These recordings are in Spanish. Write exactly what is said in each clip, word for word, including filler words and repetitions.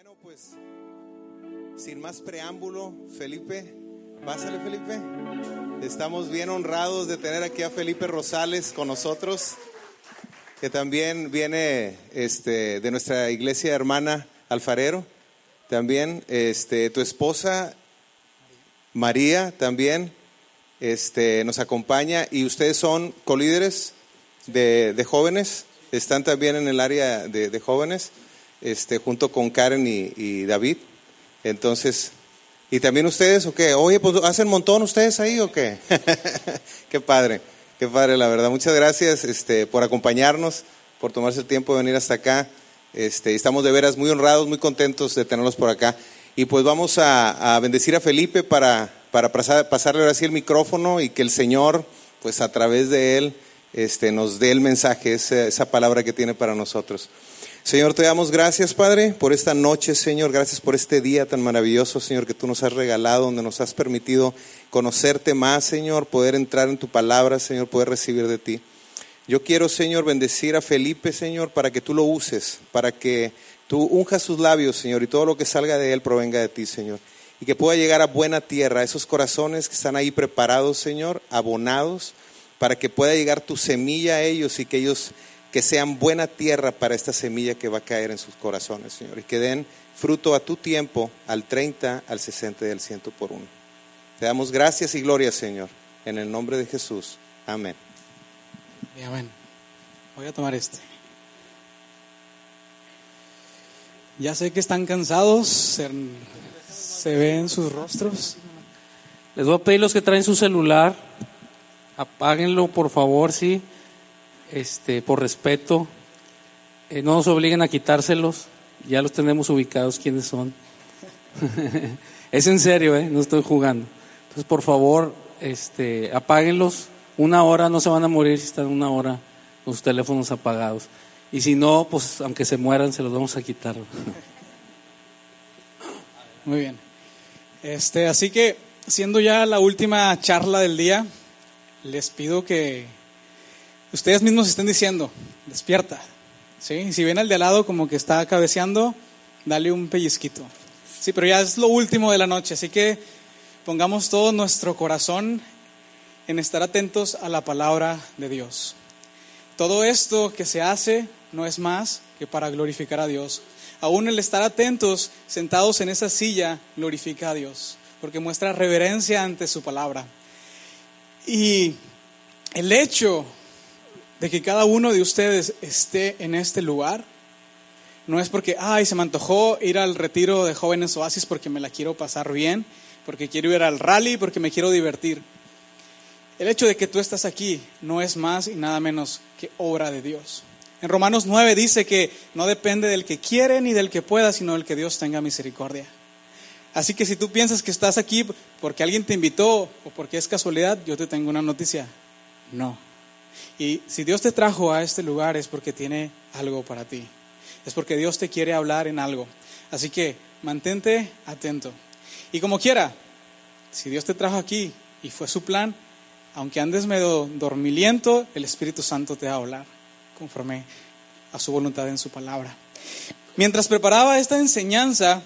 Bueno, pues sin más preámbulo, Felipe, pásale Felipe. Estamos bien honrados de tener aquí a Felipe Rosales con nosotros, que también viene este, de nuestra iglesia hermana Alfarero. También este, tu esposa María también este, nos acompaña, y ustedes son colíderes de, de jóvenes, están también en el área de, de jóvenes. Este, junto con Karen y, y David. Entonces, ¿y también ustedes o qué? Oye, pues ¿hacen montón ustedes ahí o qué? Qué padre, qué padre, la verdad. Muchas gracias este, por acompañarnos, por tomarse el tiempo de venir hasta acá. Este, estamos de veras muy honrados, muy contentos de tenerlos por acá. Y pues vamos a, a bendecir a Felipe para, para pasar, pasarle ahora sí el micrófono, y que el Señor, pues a través de él, este, nos dé el mensaje, esa, esa palabra que tiene para nosotros. Señor, te damos gracias, Padre, por esta noche, Señor. Gracias por este día tan maravilloso, Señor, que tú nos has regalado, donde nos has permitido conocerte más, Señor, poder entrar en tu palabra, Señor, poder recibir de ti. Yo quiero, Señor, bendecir a Felipe, Señor, para que tú lo uses, para que tú unjas sus labios, Señor, y todo lo que salga de él provenga de ti, Señor. Y que pueda llegar a buena tierra, a esos corazones que están ahí preparados, Señor, abonados, para que pueda llegar tu semilla a ellos y que ellos que sean buena tierra para esta semilla que va a caer en sus corazones, Señor, y que den fruto a tu tiempo, al treinta, al sesenta y al ciento por uno. Te damos gracias y gloria, Señor, en el nombre de Jesús. Amén. Y amén. Voy a tomar este. Ya sé que están cansados, se, se ven sus rostros. Les voy a pedir los que traen su celular, apáguenlo por favor, sí. Este, por respeto, eh, no nos obliguen a quitárselos, ya los tenemos ubicados quiénes son. Es en serio, eh, no estoy jugando. Entonces, por favor, este, apáguenlos. Una hora, no se van a morir si están una hora con sus teléfonos apagados. Y si no, pues aunque se mueran, se los vamos a quitar. Muy bien. Este, así que, siendo ya la última charla del día, les pido que ustedes mismos estén diciendo, despierta, ¿sí? Si ven al de al lado como que está cabeceando, dale un pellizquito. Sí, pero ya es lo último de la noche, así que pongamos todo nuestro corazón en estar atentos a la palabra de Dios. Todo esto que se hace no es más que para glorificar a Dios. Aún el estar atentos, sentados en esa silla, glorifica a Dios, porque muestra reverencia ante su palabra. Y el hecho de que cada uno de ustedes esté en este lugar no es porque, ay, se me antojó ir al retiro de Jóvenes Oasis porque me la quiero pasar bien, porque quiero ir al rally, porque me quiero divertir. El hecho de que tú estás aquí no es más y nada menos que obra de Dios. En Romanos nueve dice que no depende del que quiere ni del que pueda, sino del que Dios tenga misericordia. Así que si tú piensas que estás aquí porque alguien te invitó o porque es casualidad, yo te tengo una noticia. No. Y si Dios te trajo a este lugar es porque tiene algo para ti. Es porque Dios te quiere hablar en algo. Así que mantente atento. Y como quiera, si Dios te trajo aquí y fue su plan, aunque andes medio dormiliento, el Espíritu Santo te va a hablar conforme a su voluntad en su palabra. Mientras preparaba esta enseñanza,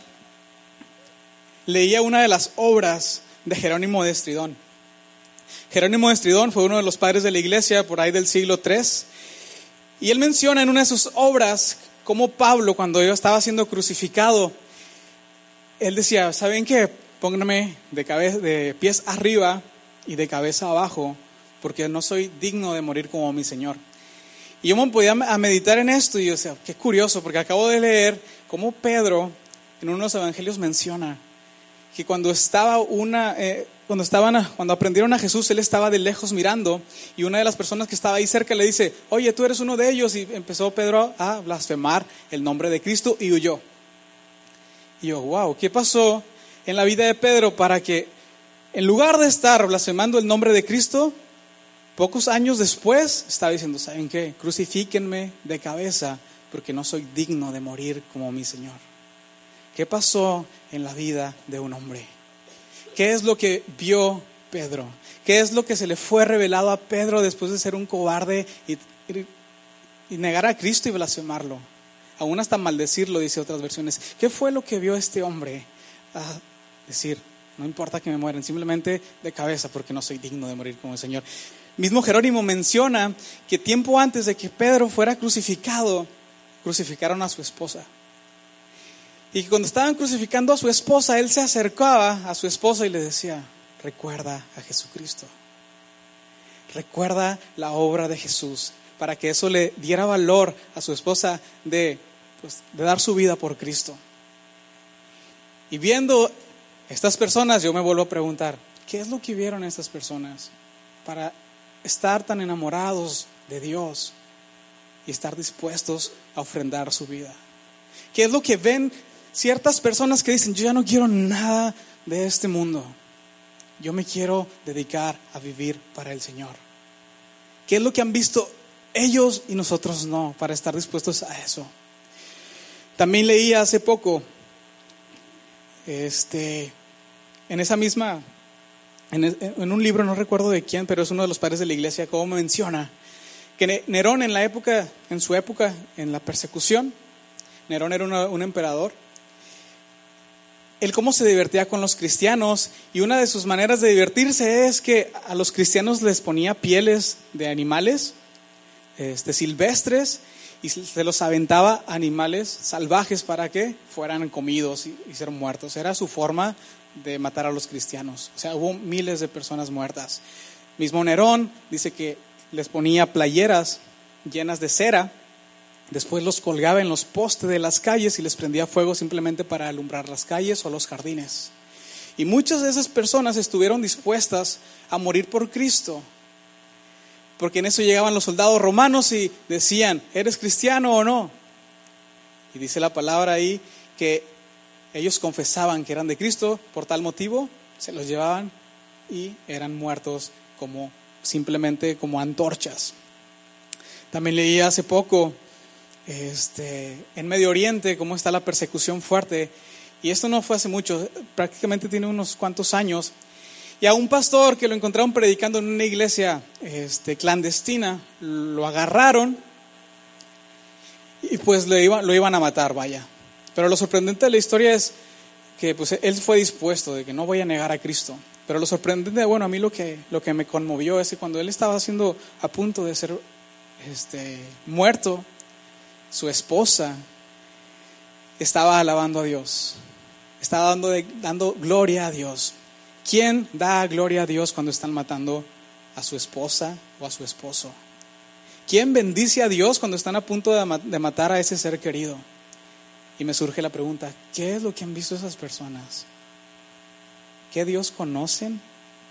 leía una de las obras de Jerónimo de Estridón. Jerónimo de Estridón fue uno de los padres de la iglesia por ahí del siglo tercero, y él menciona en una de sus obras cómo Pablo, cuando yo estaba siendo crucificado, él decía, ¿saben qué? Pónganme de, cabeza, de pies arriba y de cabeza abajo, porque no soy digno de morir como mi Señor. Y yo me podía a meditar en esto y yo decía, qué curioso, porque acabo de leer cómo Pedro en uno de los evangelios menciona que cuando estaba una... Eh, Cuando estaban, cuando aprendieron a Jesús, él estaba de lejos mirando, y una de las personas que estaba ahí cerca le dice, oye, tú eres uno de ellos, y empezó Pedro a blasfemar el nombre de Cristo y huyó. Y yo, wow, ¿qué pasó en la vida de Pedro para que en lugar de estar blasfemando el nombre de Cristo, pocos años después estaba diciendo, ¿saben qué? Crucifíquenme de cabeza porque no soy digno de morir como mi Señor? ¿Qué pasó en la vida de un hombre? ¿Qué es lo que vio Pedro? ¿Qué es lo que se le fue revelado a Pedro después de ser un cobarde y, y, y negar a Cristo y blasfemarlo? aún hasta maldecirlo, dice otras versiones. ¿Qué fue lo que vio este hombre a decir, no importa que me mueran, simplemente de cabeza porque no soy digno de morir como el Señor? Mismo Jerónimo menciona que tiempo antes de que Pedro fuera crucificado, crucificaron a su esposa. Y que cuando estaban crucificando a su esposa, él se acercaba a su esposa y le decía, recuerda a Jesucristo. Recuerda la obra de Jesús, para que eso le diera valor a su esposa de, pues, de dar su vida por Cristo. Y viendo estas personas, yo me vuelvo a preguntar, ¿qué es lo que vieron estas personas para estar tan enamorados de Dios y estar dispuestos a ofrendar su vida? ¿Qué es lo que ven ciertas personas que dicen, yo ya no quiero nada de este mundo, yo me quiero dedicar a vivir para el Señor? ¿Qué es lo que han visto ellos y nosotros no, para estar dispuestos a eso? También leí hace poco, este, en esa misma, en, en un libro, no recuerdo de quién, pero es uno de los padres de la iglesia, como menciona que Nerón en la época, en su época, en la persecución, Nerón era una, un emperador. Él cómo se divertía con los cristianos, y una de sus maneras de divertirse es que a los cristianos les ponía pieles de animales este, silvestres y se los aventaba a animales salvajes para que fueran comidos y, y ser muertos. Era su forma de matar a los cristianos. O sea, hubo miles de personas muertas. Mismo Nerón dice que les ponía playeras llenas de cera. Después los colgaba en los postes de las calles y les prendía fuego simplemente para alumbrar las calles o los jardines. Y muchas de esas personas estuvieron dispuestas a morir por Cristo, porque en eso llegaban los soldados romanos y decían, ¿eres cristiano o no? Y dice la palabra ahí que ellos confesaban que eran de Cristo, por tal motivo se los llevaban y eran muertos como simplemente como antorchas. También leí hace poco Este, en Medio Oriente, cómo está la persecución fuerte, y esto no fue hace mucho, prácticamente tiene unos cuantos años, y a un pastor que lo encontraron predicando en una iglesia este, clandestina, lo agarraron y pues lo, iba, lo iban a matar, vaya. Pero lo sorprendente de la historia es que pues, él fue dispuesto, de que no voy a negar a Cristo. Pero lo sorprendente, bueno, a mí lo que, lo que me conmovió es que cuando él estaba siendo a punto de ser este, muerto, su esposa estaba alabando a Dios, estaba dando, de, dando gloria a Dios. ¿Quién da gloria a Dios cuando están matando a su esposa o a su esposo? ¿Quién bendice a Dios cuando están a punto de, de matar a ese ser querido? Y me surge la pregunta, ¿qué es lo que han visto esas personas? ¿Qué Dios conocen?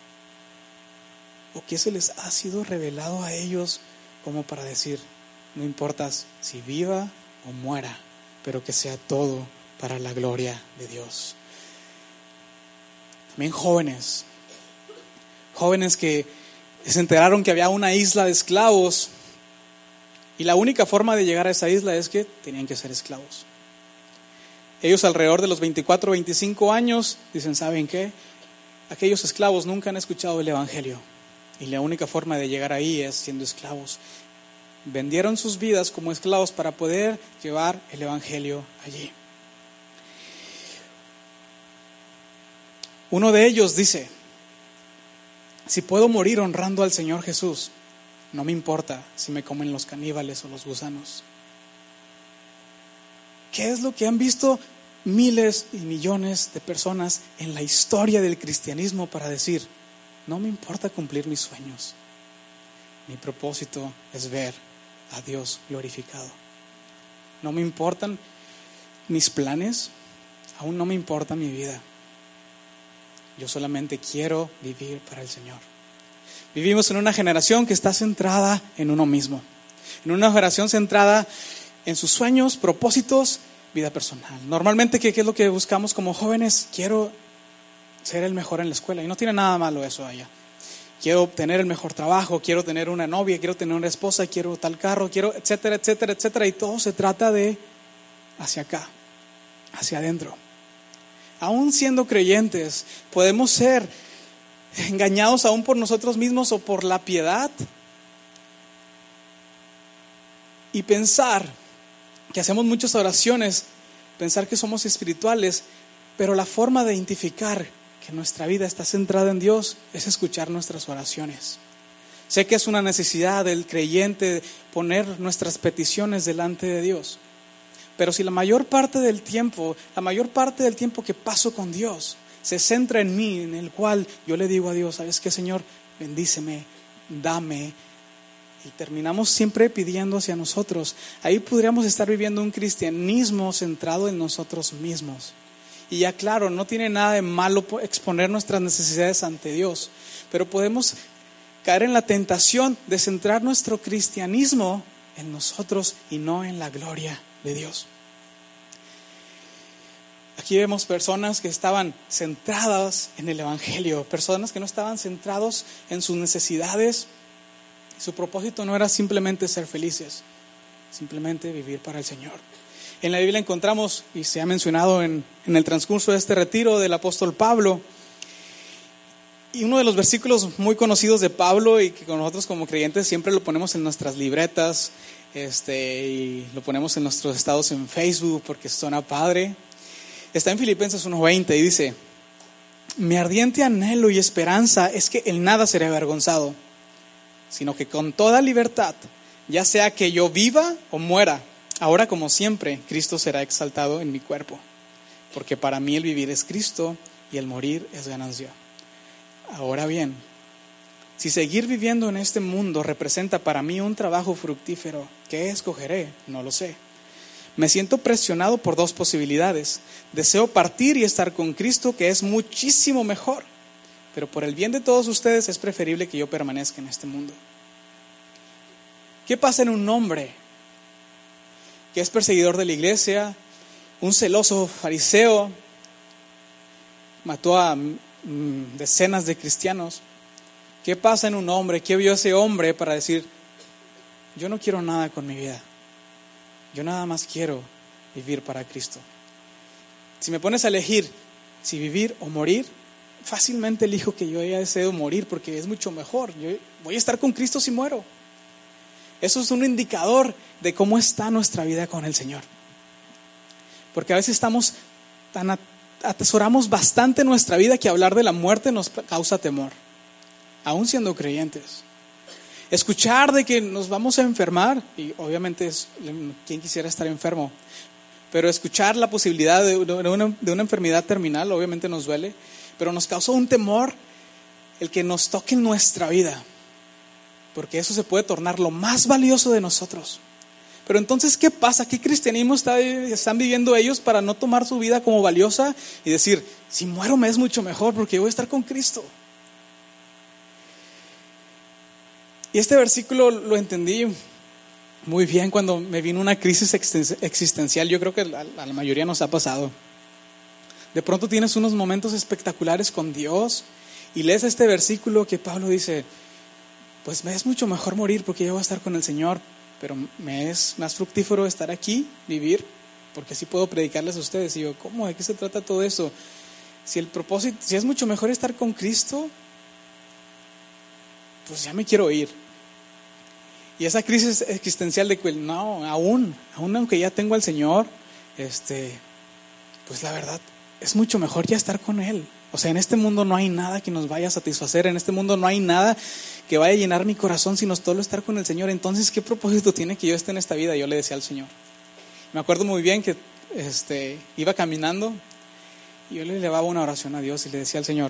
¿O qué se les ha sido revelado a ellos como para decir, no importa si viva o muera, pero que sea todo para la gloria de Dios? También jóvenes, jóvenes que se enteraron que había una isla de esclavos y la única forma de llegar a esa isla es que tenían que ser esclavos. Ellos alrededor de los veinticuatro, veinticinco años dicen, ¿saben qué? Aquellos esclavos nunca han escuchado el evangelio y la única forma de llegar ahí es siendo esclavos. Vendieron sus vidas como esclavos para poder llevar el evangelio allí. Uno de ellos dice, si puedo morir honrando al Señor Jesús, no me importa si me comen los caníbales o los gusanos. ¿Qué es lo que han visto miles y millones de personas en la historia del cristianismo para decir, no me importa cumplir mis sueños, mi propósito es ver a Dios glorificado? No me importan mis planes, aún no me importa mi vida. Yo solamente quiero vivir para el Señor. Vivimos en una generación que está centrada en uno mismo, en una generación centrada en sus sueños, propósitos, vida personal. Normalmente, ¿qué, qué es lo que buscamos como jóvenes? Quiero ser el mejor en la escuela, y no tiene nada malo eso allá. Quiero obtener el mejor trabajo, quiero tener una novia, quiero tener una esposa, quiero tal carro, quiero etcétera, etcétera, etcétera. Y todo se trata de hacia acá, hacia adentro. Aún siendo creyentes, podemos ser engañados aún por nosotros mismos o por la piedad y pensar que hacemos muchas oraciones, pensar que somos espirituales, pero la forma de identificar que nuestra vida está centrada en Dios es escuchar nuestras oraciones. Sé que es una necesidad del creyente poner nuestras peticiones delante de Dios, pero si la mayor parte del tiempo, la mayor parte del tiempo que paso con Dios se centra en mí, en el cual yo le digo a Dios, ¿sabes qué, Señor? Bendíceme, dame, y terminamos siempre pidiendo hacia nosotros, ahí podríamos estar viviendo un cristianismo centrado en nosotros mismos. Y ya claro, no tiene nada de malo exponer nuestras necesidades ante Dios, pero podemos caer en la tentación de centrar nuestro cristianismo en nosotros y no en la gloria de Dios. Aquí vemos personas que estaban centradas en el Evangelio, personas que no estaban centrados en sus necesidades. Su propósito no era simplemente ser felices, simplemente vivir para el Señor. En la Biblia encontramos, y se ha mencionado en, en el transcurso de este retiro, del apóstol Pablo, y uno de los versículos muy conocidos de Pablo y que con nosotros como creyentes siempre lo ponemos en nuestras libretas, este, y lo ponemos en nuestros estados en Facebook porque suena padre, está en Filipenses uno veinte y dice: mi ardiente anhelo y esperanza es que en nada seré avergonzado, sino que con toda libertad, ya sea que yo viva o muera, ahora como siempre, Cristo será exaltado en mi cuerpo, porque para mí el vivir es Cristo y el morir es ganancia. Ahora bien, si seguir viviendo en este mundo representa para mí un trabajo fructífero, ¿qué escogeré? No lo sé. Me siento presionado por dos posibilidades. Deseo partir y estar con Cristo, que es muchísimo mejor, pero por el bien de todos ustedes es preferible que yo permanezca en este mundo. ¿Qué pasa en un hombre que es perseguidor de la iglesia, un celoso fariseo, mató a mm, decenas de cristianos? ¿Qué pasa en un hombre? ¿Qué vio ese hombre para decir: yo no quiero nada con mi vida, yo nada más quiero vivir para Cristo? Si me pones a elegir si vivir o morir, fácilmente elijo que yo haya deseado morir, porque es mucho mejor. Yo voy a estar con Cristo si muero. Eso es un indicador de cómo está nuestra vida con el Señor, porque a veces estamos tan atesoramos bastante nuestra vida que hablar de la muerte nos causa temor, aún siendo creyentes. Escuchar de que nos vamos a enfermar, y obviamente es, ¿quién quisiera estar enfermo? Pero escuchar la posibilidad de una, de una enfermedad terminal obviamente nos duele, pero nos causa un temor el que nos toque en nuestra vida, porque eso se puede tornar lo más valioso de nosotros. Pero entonces, ¿qué pasa? ¿Qué cristianismo está, están viviendo ellos para no tomar su vida como valiosa y decir: si muero me es mucho mejor porque voy a estar con Cristo? Y este versículo lo entendí muy bien cuando me vino una crisis existencial. Yo creo que a la mayoría nos ha pasado. De pronto tienes unos momentos espectaculares con Dios y lees este versículo que Pablo dice: pues me es mucho mejor morir porque yo voy a estar con el Señor, pero me es más fructífero estar aquí, vivir, porque así puedo predicarles a ustedes. Y yo, ¿cómo? ¿De qué se trata todo eso? Si el propósito, si es mucho mejor estar con Cristo, pues ya me quiero ir. Y esa crisis existencial de que no, aún, aún aunque ya tengo al Señor, este, pues la verdad es mucho mejor ya estar con Él. O sea, en este mundo no hay nada que nos vaya a satisfacer, en este mundo no hay nada que vaya a llenar mi corazón sino solo estar con el Señor. Entonces, ¿qué propósito tiene que yo esté en esta vida? Yo le decía al Señor. Me acuerdo muy bien que este, iba caminando y yo le elevaba una oración a Dios y le decía al Señor: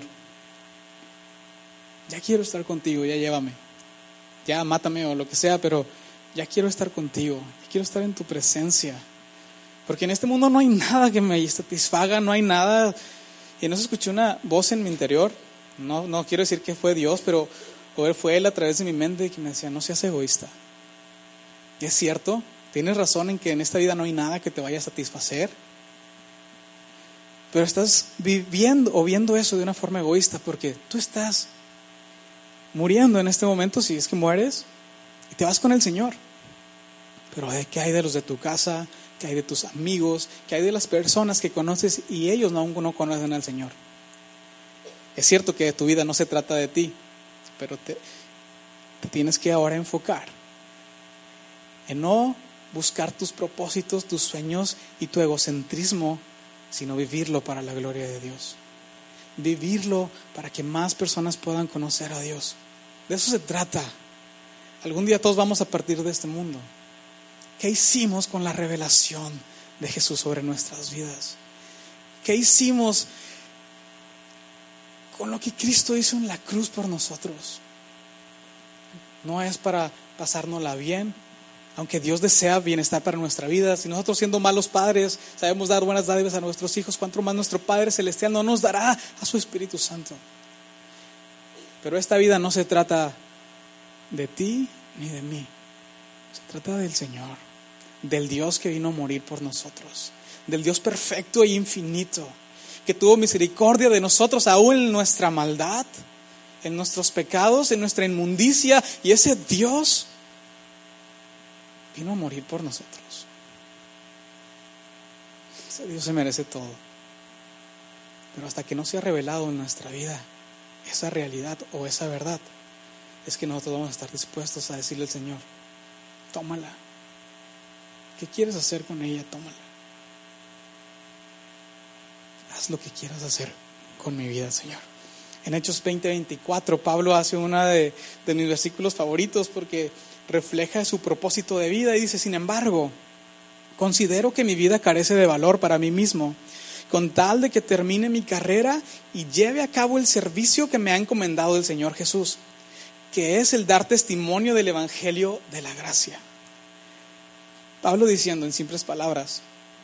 ya quiero estar contigo, ya llévame, ya mátame o lo que sea, pero ya quiero estar contigo, quiero estar en tu presencia, porque en este mundo no hay nada que me satisfaga, no hay nada. Y en eso escuché una voz en mi interior, no, no quiero decir que fue Dios, pero fue Él a través de mi mente que me decía: no seas egoísta. Y es cierto, tienes razón en que en esta vida no hay nada que te vaya a satisfacer, pero estás viviendo o viendo eso de una forma egoísta, porque tú estás muriendo en este momento, si es que mueres, y te vas con el Señor. Pero ¿qué hay de los de tu casa? ¿Qué hay de tus amigos? ¿Qué hay de las personas que conoces y ellos no, aún no conocen al Señor? Es cierto que tu vida no se trata de ti, pero te, te tienes que ahora enfocar en no buscar tus propósitos, tus sueños y tu egocentrismo, sino vivirlo para la gloria de Dios. Vivirlo para que más personas puedan conocer a Dios. De eso se trata. Algún día todos vamos a partir de este mundo. ¿Qué hicimos con la revelación de Jesús sobre nuestras vidas? ¿Qué hicimos con lo que Cristo hizo en la cruz por nosotros? No es para pasárnosla bien, aunque Dios desea bienestar para nuestra vida. Si nosotros, siendo malos padres, sabemos dar buenas dádivas a nuestros hijos, cuánto más nuestro Padre Celestial no nos dará a su Espíritu Santo. Pero esta vida no se trata de ti ni de mí. Se trata del Señor, del Dios que vino a morir por nosotros, del Dios perfecto e infinito, que tuvo misericordia de nosotros aún en nuestra maldad, en nuestros pecados, en nuestra inmundicia. Y ese Dios vino a morir por nosotros. Ese Dios se merece todo. Pero hasta que no se ha revelado en nuestra vida esa realidad o esa verdad, es que nosotros vamos a estar dispuestos a decirle al Señor: tómala. ¿Qué quieres hacer con ella? Tómala. Haz lo que quieras hacer con mi vida, Señor. En Hechos veinte veinticuatro, Pablo hace uno de, de mis versículos favoritos, porque refleja su propósito de vida y dice: sin embargo, considero que mi vida carece de valor para mí mismo, con tal de que termine mi carrera y lleve a cabo el servicio que me ha encomendado el Señor Jesús, que es el dar testimonio del Evangelio de la gracia. Pablo diciendo en simples palabras: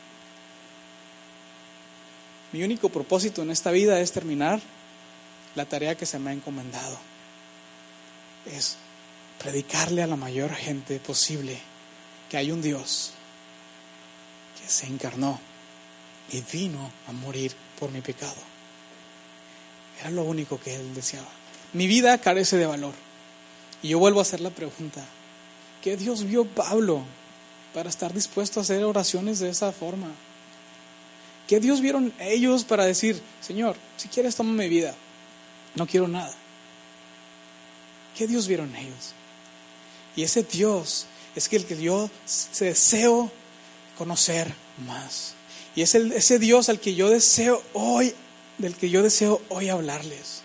mi único propósito en esta vida es terminar la tarea que se me ha encomendado. Es predicarle a la mayor gente posible que hay un Dios que se encarnó y vino a morir por mi pecado. Era lo único que él deseaba. Mi vida carece de valor. Y yo vuelvo a hacer la pregunta: ¿qué Dios vio Pablo para estar dispuesto a hacer oraciones de esa forma? ¿Qué Dios vieron ellos para decir: Señor, si quieres toma mi vida, no quiero nada? ¿Qué Dios vieron ellos? Y ese Dios es el que yo deseo conocer más. Y es el, ese Dios al que yo deseo hoy, del que yo deseo hoy hablarles.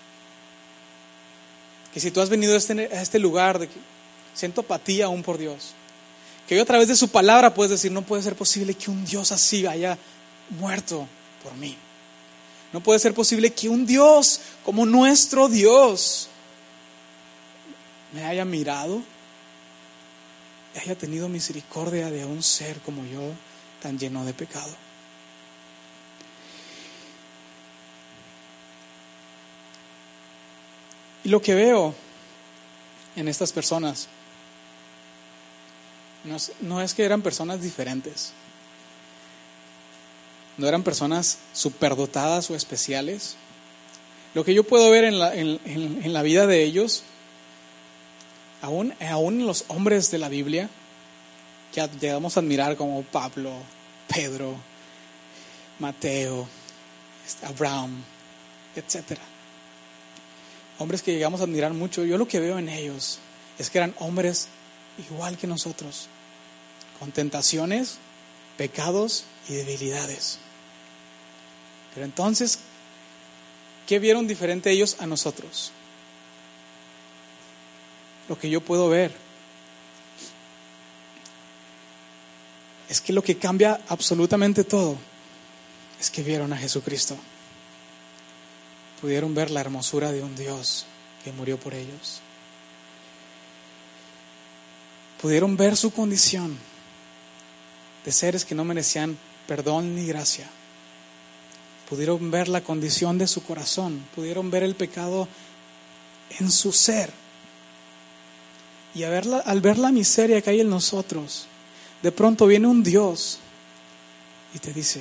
Que si tú has venido a este, a este lugar de que siento apatía aún por Dios, que hoy a través de su palabra puedes decir: no puede ser posible que un Dios así haya muerto por mí. No puede ser posible que un Dios como nuestro Dios me haya mirado y haya tenido misericordia de un ser como yo, tan lleno de pecado. Y lo que veo en estas personas no es, no es que eran personas diferentes, no eran personas superdotadas o especiales. Lo que yo puedo ver en la, en, en, en la vida de ellos, aún, aún en los hombres de la Biblia, que llegamos a admirar, como Pablo, Pedro, Mateo, Abraham, etcétera. Hombres que llegamos a admirar mucho. Yo lo que veo en ellos es que eran hombres igual que nosotros, con tentaciones, pecados y debilidades. Pero entonces, ¿qué vieron diferente ellos a nosotros? Lo que yo puedo ver es que lo que cambia absolutamente todo es que vieron a Jesucristo. Pudieron ver la hermosura de un Dios que murió por ellos. Pudieron ver su condición de seres que no merecían perdón ni gracia. Pudieron ver la condición de su corazón. Pudieron ver el pecado en su ser. Y al ver la, al ver la miseria que hay en nosotros, de pronto viene un Dios y te dice: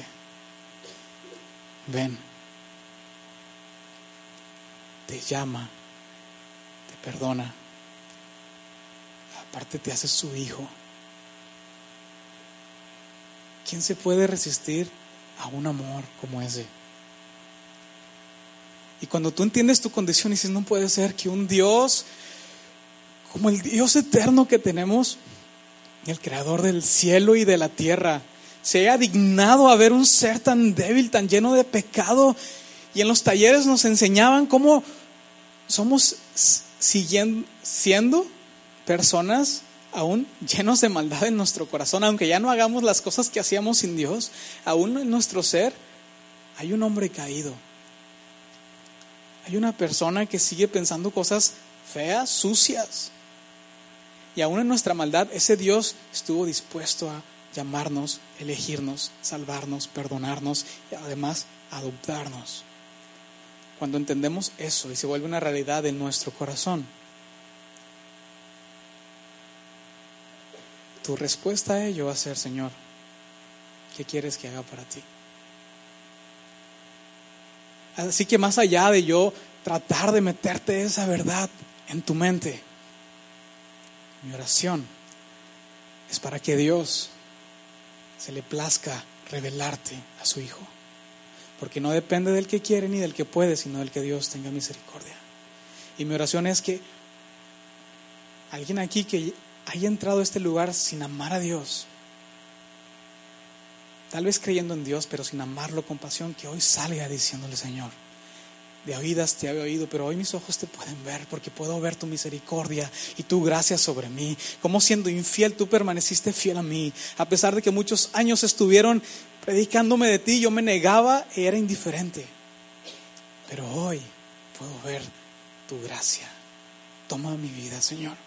ven, te llama, te perdona, aparte te hace su hijo. ¿Quién se puede resistir a un amor como ese? Y cuando tú entiendes tu condición y dices: no puede ser que un Dios como el Dios eterno que tenemos el creador del cielo y de la tierra, se haya dignado a ver un ser tan débil, tan lleno de pecado. Y en los talleres nos enseñaban cómo somos siguiendo, siendo personas aún llenos de maldad en nuestro corazón. Aunque ya no hagamos las cosas que hacíamos sin Dios, aún en nuestro ser hay un hombre caído. Hay una persona que sigue pensando cosas feas, sucias. Y aún en nuestra maldad, ese Dios estuvo dispuesto a llamarnos, elegirnos, salvarnos, perdonarnos y además adoptarnos. Cuando entendemos eso y se vuelve una realidad en nuestro corazón, tu respuesta a ello va a ser: Señor, ¿qué quieres que haga para ti? Así que más allá de yo tratar de meterte esa verdad en tu mente, mi oración es para que Dios se le plazca revelarte a su Hijo. Porque no depende del que quiere ni del que puede, sino del que Dios tenga misericordia. Y mi oración es que alguien aquí que haya entrado a este lugar sin amar a Dios, tal vez creyendo en Dios, pero sin amarlo con pasión, que hoy salga diciéndole: Señor, de oídas te había oído, pero hoy mis ojos te pueden ver, porque puedo ver tu misericordia y tu gracia sobre mí. Como siendo infiel, tú permaneciste fiel a mí. A pesar de que muchos años estuvieron predicándome de ti, yo me negaba y era indiferente. Pero hoy puedo ver tu gracia. Toma mi vida, Señor.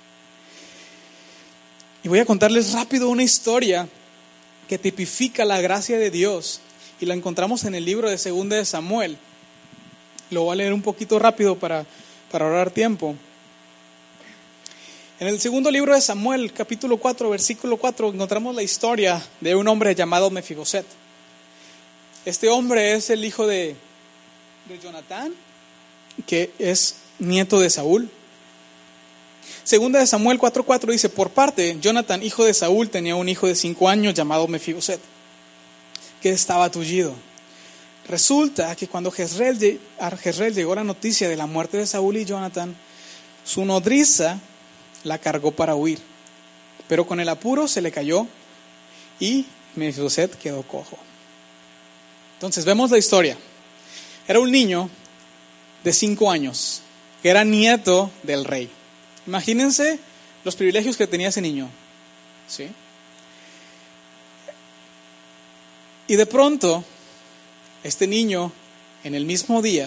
Y voy a contarles rápido una historia que tipifica la gracia de Dios, y la encontramos en el libro de Segunda de Samuel. Lo voy a leer un poquito rápido para, para ahorrar tiempo. En el segundo libro de Samuel, capítulo cuatro, versículo cuatro, encontramos la historia de un hombre llamado Mefiboset. Este hombre es el hijo de, de Jonatán, que es nieto de Saúl. Segunda de Samuel cuatro cuatro dice: por parte, Jonatán, hijo de Saúl, tenía un hijo de cinco años llamado Mefiboset, que estaba tullido. Resulta que cuando Jezreel, a Jezreel llegó la noticia de la muerte de Saúl y Jonatán, su nodriza la cargó para huir, pero con el apuro se le cayó y Mefiboset quedó cojo. Entonces vemos la historia. Era un niño de cinco años que era nieto del rey. Imagínense los privilegios que tenía ese niño, ¿sí? Y de pronto, este niño, en el mismo día,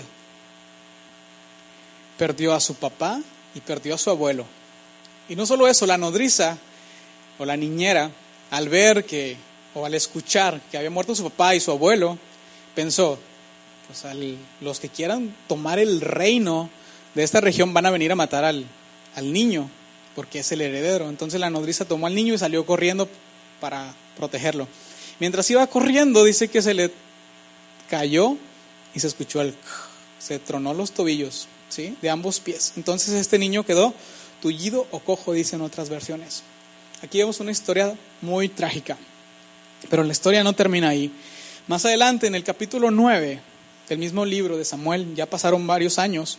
perdió a su papá y perdió a su abuelo. Y no solo eso, la nodriza o la niñera, al ver que, o al escuchar que había muerto su papá y su abuelo, pensó: pues al, los que quieran tomar el reino de esta región van a venir a matar al, al niño, porque es el heredero. Entonces la nodriza tomó al niño y salió corriendo para protegerlo. Mientras iba corriendo, dice que se le cayó y se escuchó el... se tronó los tobillos, ¿sí?, de ambos pies. Entonces este niño quedó tullido o cojo, dicen otras versiones. Aquí vemos una historia muy trágica, pero la historia no termina ahí. Más adelante, en el capítulo nueve del mismo libro de Samuel, ya pasaron varios años.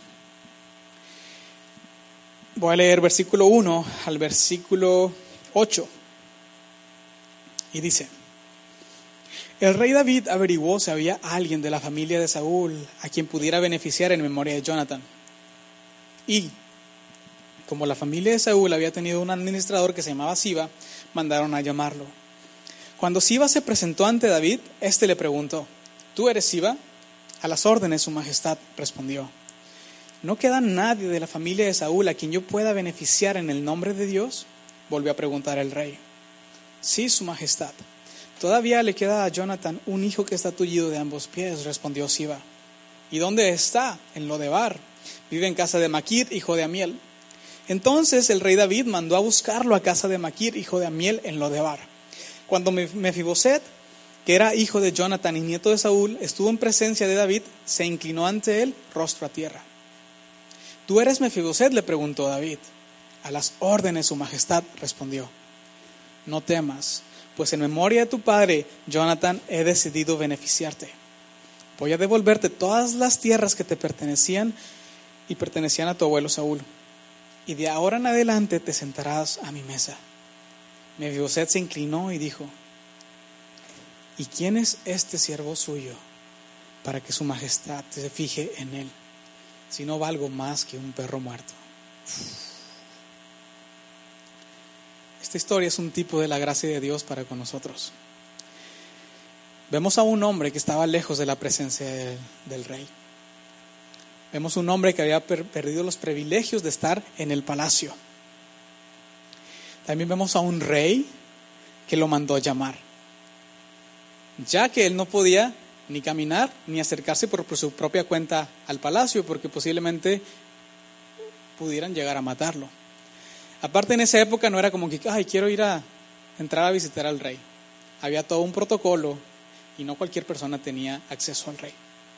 Voy a leer versículo uno al versículo ocho. Y dice: el rey David averiguó si había alguien de la familia de Saúl a quien pudiera beneficiar en memoria de Jonatán. Y como la familia de Saúl había tenido un administrador que se llamaba Siba, mandaron a llamarlo. Cuando Siba se presentó ante David, éste le preguntó: ¿tú eres Siba? A las órdenes, su majestad, respondió. ¿No queda nadie de la familia de Saúl a quien yo pueda beneficiar en el nombre de Dios?, volvió a preguntar el rey. Sí, su majestad. Todavía le queda a Jonatán un hijo que está tullido de ambos pies, respondió Siba. ¿Y dónde está? En Lodebar. Vive en casa de Maquir, hijo de Amiel. Entonces el rey David mandó a buscarlo a casa de Maquir, hijo de Amiel, en Lodebar. Cuando Mefiboset, que era hijo de Jonatán y nieto de Saúl, estuvo en presencia de David, se inclinó ante él, rostro a tierra. ¿Tú eres Mefiboset?, le preguntó David. A las órdenes, su majestad, respondió. No temas, pues en memoria de tu padre, Jonatán, he decidido beneficiarte. Voy a devolverte todas las tierras que te pertenecían y pertenecían a tu abuelo Saúl. Y de ahora en adelante te sentarás a mi mesa. Mefiboset se inclinó y dijo: ¿y quién es este siervo suyo para que su majestad se fije en él, si no valgo más que un perro muerto? Esta historia es un tipo de la gracia de Dios para con nosotros. Vemos a un hombre que estaba lejos de la presencia del, del rey. Vemos un hombre que había per- perdido los privilegios de estar en el palacio. También vemos a un rey que lo mandó llamar, ya que él no podía ni caminar ni acercarse por, por su propia cuenta al palacio, porque posiblemente pudieran llegar a matarlo. Aparte, en esa época no era como que, ay, quiero ir a entrar a visitar al rey. Había todo un protocolo y no cualquier persona tenía acceso al rey.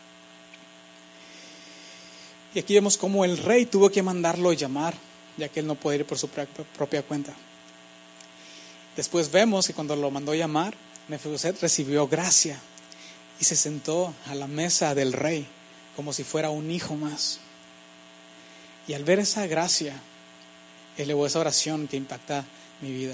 Y aquí vemos cómo el rey tuvo que mandarlo llamar, ya que él no podía ir por su propia cuenta. Después vemos que cuando lo mandó llamar, Mefiboset recibió gracia y se sentó a la mesa del rey como si fuera un hijo más. Y al ver esa gracia, elevó esa oración que impacta mi vida.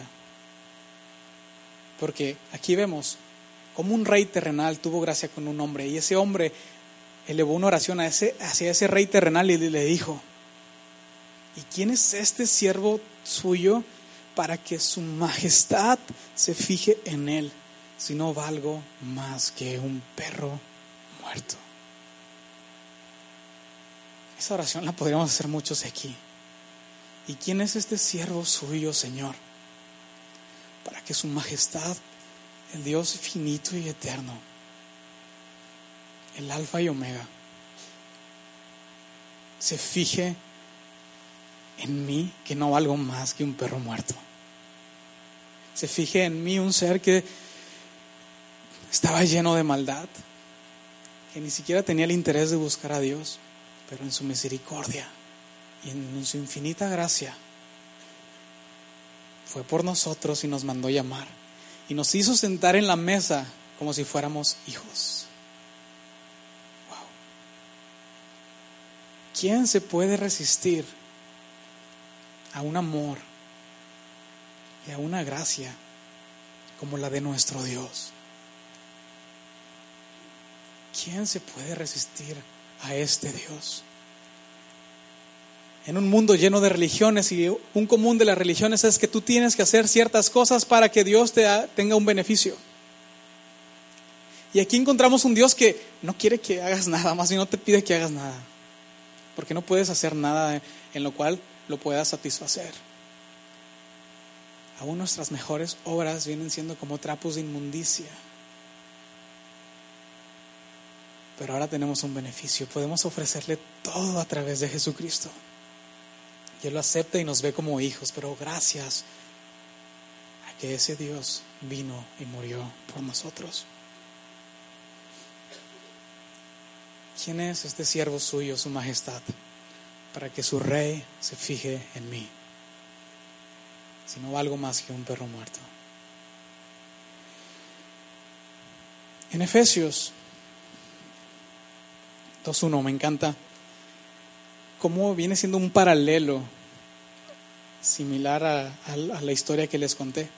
Porque aquí vemos cómo un rey terrenal tuvo gracia con un hombre, y ese hombre elevó una oración a ese, hacia ese rey terrenal y le dijo: ¿y quién es este siervo suyo para que su majestad se fije en él, si no valgo más que un perro muerto? Esa oración la podríamos hacer muchos aquí. ¿y quién es este siervo suyo, Señor, para que su majestad, el Dios finito y eterno, el Alfa y Omega, se fije en mí, que no valgo más que un perro muerto? Se fije en mí, un ser que estaba lleno de maldad, que ni siquiera tenía el interés de buscar a Dios, pero en su misericordia y en su infinita gracia fue por nosotros y nos mandó llamar y nos hizo sentar en la mesa como si fuéramos hijos. Wow. ¿Quién se puede resistir a un amor y a una gracia como la de nuestro Dios? ¿Quién se puede resistir a este Dios? En un mundo lleno de religiones, y un común de las religiones es que tú tienes que hacer ciertas cosas para que Dios te ha, tenga un beneficio. Y aquí encontramos un Dios que no quiere que hagas nada más y no te pide que hagas nada, porque no puedes hacer nada en lo cual lo puedas satisfacer. Aún nuestras mejores obras vienen siendo como trapos de inmundicia. Pero ahora tenemos un beneficio, podemos ofrecerle todo a través de Jesucristo. Y Él lo acepta y nos ve como hijos, pero gracias a que ese Dios vino y murió por nosotros. ¿Quién es este siervo suyo, su majestad, para que su rey se fije en mí, si no valgo más que un perro muerto? En Efesios dos uno me encanta cómo viene siendo un paralelo similar a, a, a la historia que les conté.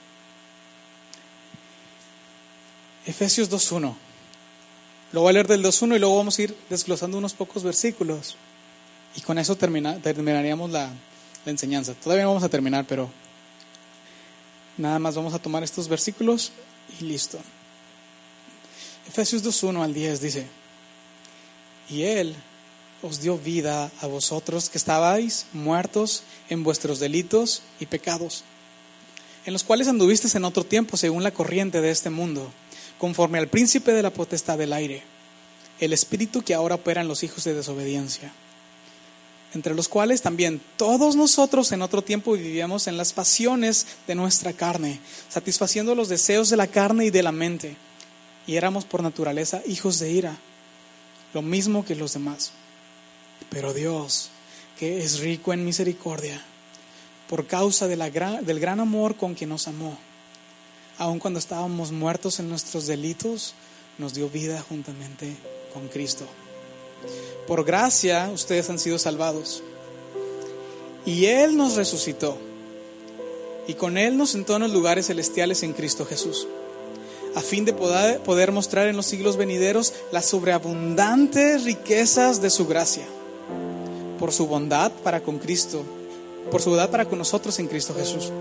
Efesios dos uno. Lo voy a leer del dos uno y luego vamos a ir desglosando unos pocos versículos y con eso termina, terminaríamos la, la enseñanza. Todavía no vamos a terminar, pero nada más vamos a tomar estos versículos y listo. Efesios dos uno al diez dice: y Él os dio vida a vosotros que estabais muertos en vuestros delitos y pecados, en los cuales anduvisteis en otro tiempo según la corriente de este mundo, conforme al príncipe de la potestad del aire, el espíritu que ahora opera en los hijos de desobediencia, entre los cuales también todos nosotros en otro tiempo vivíamos en las pasiones de nuestra carne, satisfaciendo los deseos de la carne y de la mente, y éramos por naturaleza hijos de ira, lo mismo que los demás. Pero Dios, que es rico en misericordia, por causa de la gran, del gran amor con que nos amó, aun cuando estábamos muertos en nuestros delitos, nos dio vida juntamente con Cristo. Por gracia ustedes han sido salvados, y Él nos resucitó y con Él nos sentó en los lugares celestiales en Cristo Jesús, a fin de poder, poder mostrar en los siglos venideros las sobreabundantes riquezas de su gracia, por su bondad para con Cristo, por su bondad para con nosotros en Cristo Jesús.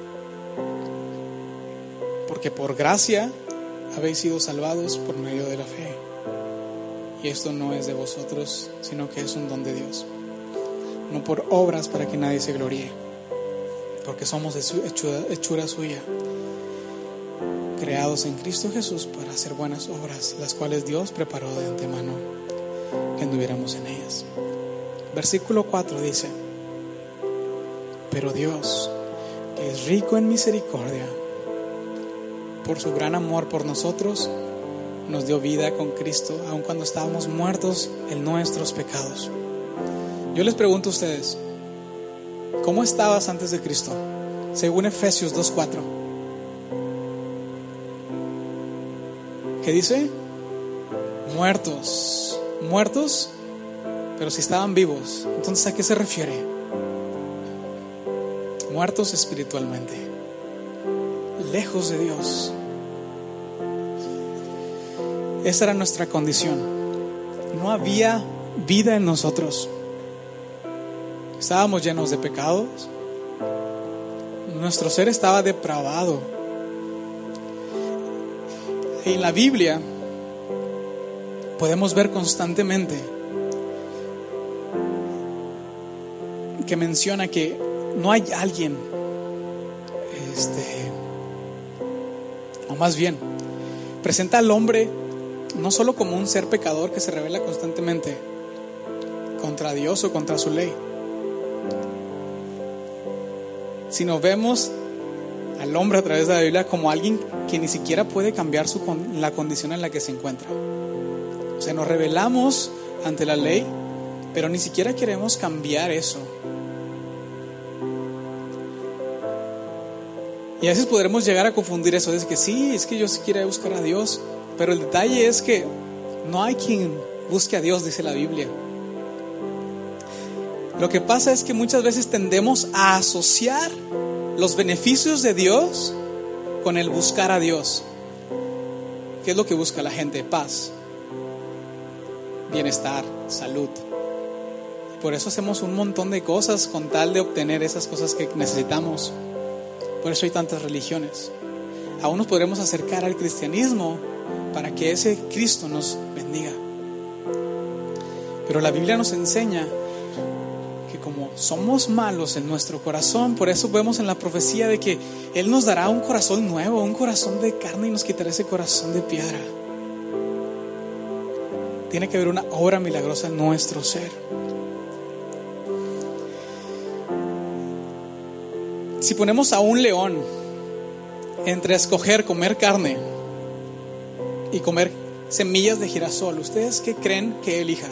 Porque por gracia habéis sido salvados por medio de la fe. Y esto no es de vosotros, sino que es un don de Dios, no por obras para que nadie se gloríe, porque somos hechura, hechura suya, creados en Cristo Jesús para hacer buenas obras, las cuales Dios preparó de antemano que anduviéramos en ellas. Versículo cuatro dice: pero Dios, que es rico en misericordia, por su gran amor por nosotros, nos dio vida con Cristo, aun cuando estábamos muertos en nuestros pecados. Yo les pregunto a ustedes, ¿cómo estabas antes de Cristo? Según Efesios dos cuatro. ¿Qué dice? Muertos. Muertos, pero si estaban vivos. Entonces, ¿a qué se refiere? Muertos espiritualmente, lejos de Dios. Esa era nuestra condición. No había vida en nosotros. Estábamos llenos de pecados. Nuestro ser estaba depravado. Y en la Biblia podemos ver constantemente que menciona que no hay alguien, este, o más bien, presenta al hombre no solo como un ser pecador que se revela constantemente contra Dios o contra su ley, sino vemos al hombre a través de la Biblia como alguien que ni siquiera puede cambiar su, la condición en la que se encuentra. O sea, nos rebelamos ante la ley, pero ni siquiera queremos cambiar eso. Y a veces podremos llegar a confundir eso, es que sí, es que yo sí quiero buscar a Dios, pero el detalle es que no hay quien busque a Dios, dice la Biblia. Lo que pasa es que muchas veces tendemos a asociar los beneficios de Dios con el buscar a Dios. ¿Qué es lo que busca la gente? Paz, bienestar, salud. Por eso hacemos un montón de cosas con tal de obtener esas cosas que necesitamos. Por eso hay tantas religiones. Aún nos podremos acercar al cristianismo para que ese Cristo nos bendiga. Pero la Biblia nos enseña que como somos malos en nuestro corazón, por eso vemos en la profecía de que Él nos dará un corazón nuevo, un corazón de carne, y nos quitará ese corazón de piedra. Tiene que haber una obra milagrosa en nuestro ser. Si ponemos a un león entre escoger comer carne y comer semillas de girasol, ¿ustedes qué creen que elija?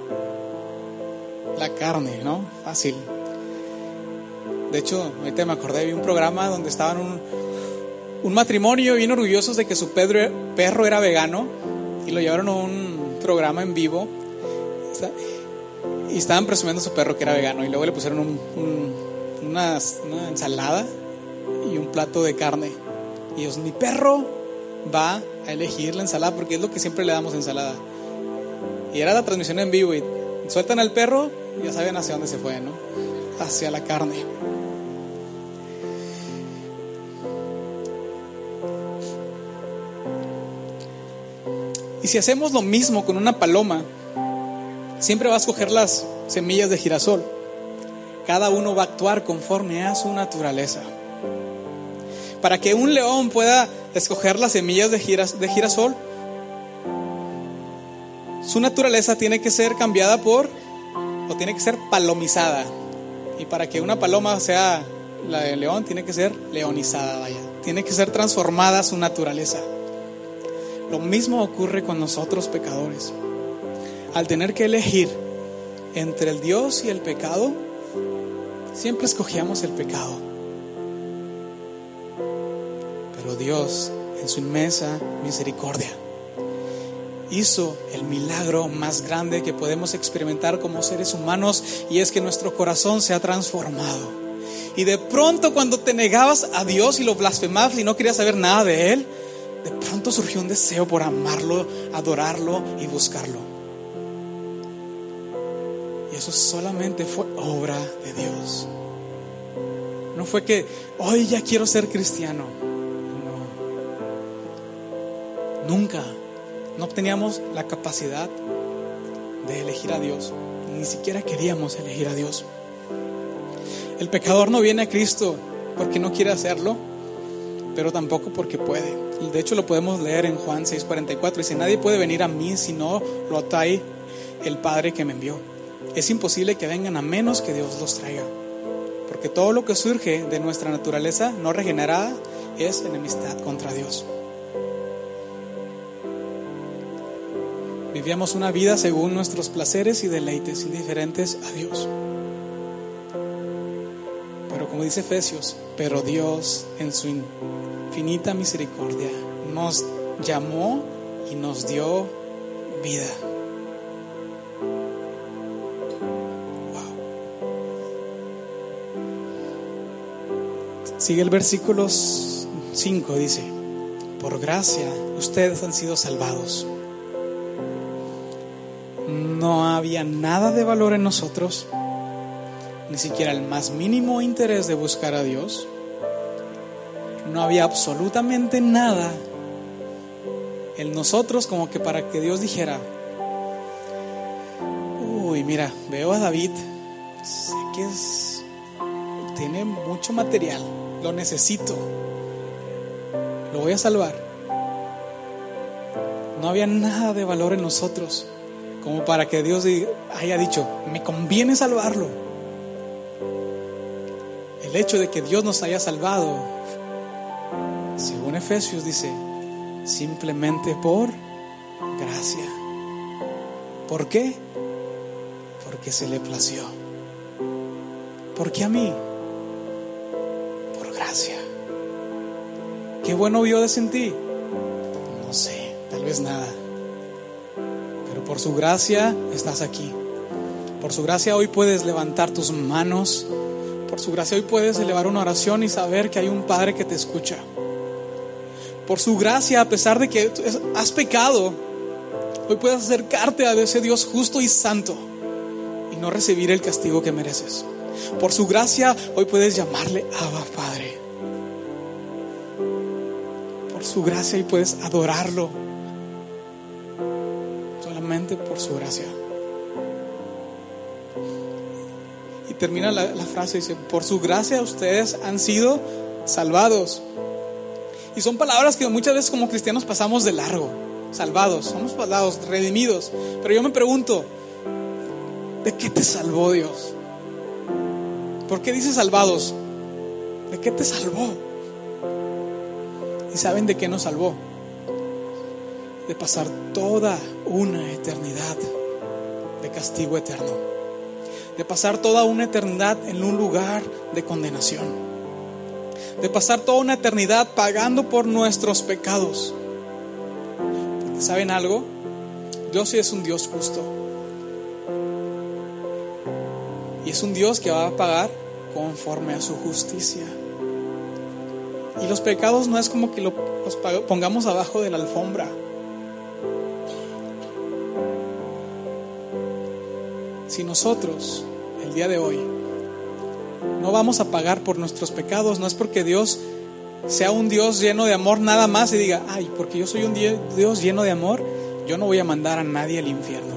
La carne, ¿no? Fácil. De hecho, ahorita me acordé, vi un programa donde estaban un, un matrimonio bien orgullosos de que su perro, perro era vegano, y lo llevaron a un programa en vivo y estaban presumiendo a su perro que era vegano, y luego le pusieron un, un Una, una ensalada y un plato de carne. Y ellos, mi perro va a elegir la ensalada porque es lo que siempre le damos, ensalada. Y era la transmisión en vivo y sueltan al perro y ya saben hacia dónde se fue, ¿no? Hacia la carne. Y si hacemos lo mismo con una paloma, siempre va a escoger las semillas de girasol. Cada uno va a actuar conforme a su naturaleza. Para que un león pueda escoger las semillas de, giras, de girasol, su naturaleza tiene que ser cambiada por, o tiene que ser palomizada. Y para que una paloma sea la de león, tiene que ser leonizada, vaya. Tiene que ser transformada su naturaleza. Lo mismo ocurre con nosotros pecadores. Al tener que elegir entre el Dios y el pecado, siempre escogíamos el pecado. Pero Dios, en su inmensa misericordia, hizo el milagro más grande que podemos experimentar como seres humanos, y es que nuestro corazón se ha transformado. Y de pronto, cuando te negabas a Dios y lo blasfemabas y no querías saber nada de Él, de pronto surgió un deseo por amarlo, adorarlo y buscarlo. Y eso solamente fue obra de Dios. No fue que hoy ya quiero ser cristiano. No. Nunca. No teníamos la capacidad de elegir a Dios. Ni siquiera queríamos elegir a Dios. El pecador no viene a Cristo porque no quiere hacerlo, pero tampoco porque puede. Y de hecho lo podemos leer en Juan seis cuarenta y cuatro. Dice: nadie puede venir a mí si no lo atrae el Padre que me envió. Es imposible que vengan a menos que Dios los traiga, porque todo lo que surge de nuestra naturaleza no regenerada es enemistad contra Dios. Vivíamos una vida según nuestros placeres y deleites, indiferentes a Dios. Pero como dice Efesios, pero Dios en su infinita misericordia nos llamó y nos dio vida. Wow. Sigue el versículo cinco, dice: por gracia ustedes han sido salvados. No había nada de valor en nosotros, ni siquiera el más mínimo interés de buscar a Dios. No había absolutamente nada en nosotros como que para que Dios dijera: uy, mira, veo a David, sé que es, tiene mucho material, lo necesito, lo voy a salvar. No había nada de valor en nosotros como para que Dios haya dicho: me conviene salvarlo. El hecho de que Dios nos haya salvado, según Efesios dice, simplemente por gracia. ¿Por qué? Porque se le plació. ¿Por qué a mí? Por gracia. ¿Qué bueno vio de en ti? No sé, tal vez nada. Pero por su gracia estás aquí. Por su gracia hoy puedes levantar tus manos. Por su gracia hoy puedes elevar una oración y saber que hay un Padre que te escucha. Por su gracia, a pesar de que has pecado, hoy puedes acercarte a ese Dios justo y santo y no recibir el castigo que mereces. Por su gracia hoy puedes llamarle Abba Padre. Por su gracia hoy puedes adorarlo. Solamente por su gracia. Y termina la, la frase, dice: por su gracia ustedes han sido salvados. Y son palabras que muchas veces como cristianos pasamos de largo. Salvados, somos salvados, redimidos. Pero yo me pregunto, ¿de qué te salvó Dios? ¿Por qué dice salvados? ¿De qué te salvó? ¿Y saben de qué nos salvó? De pasar toda una eternidad de castigo eterno. De pasar toda una eternidad en un lugar de condenación. De pasar toda una eternidad pagando por nuestros pecados. Porque ¿saben algo? Dios sí es un Dios justo. Y es un Dios que va a pagar conforme a su justicia. Y los pecados no es como que lo, los pongamos abajo de la alfombra. Si nosotros, el día de hoy, no vamos a pagar por nuestros pecados, no es porque Dios sea un Dios lleno de amor nada más y diga: ay, porque yo soy un Dios lleno de amor, yo no voy a mandar a nadie al infierno.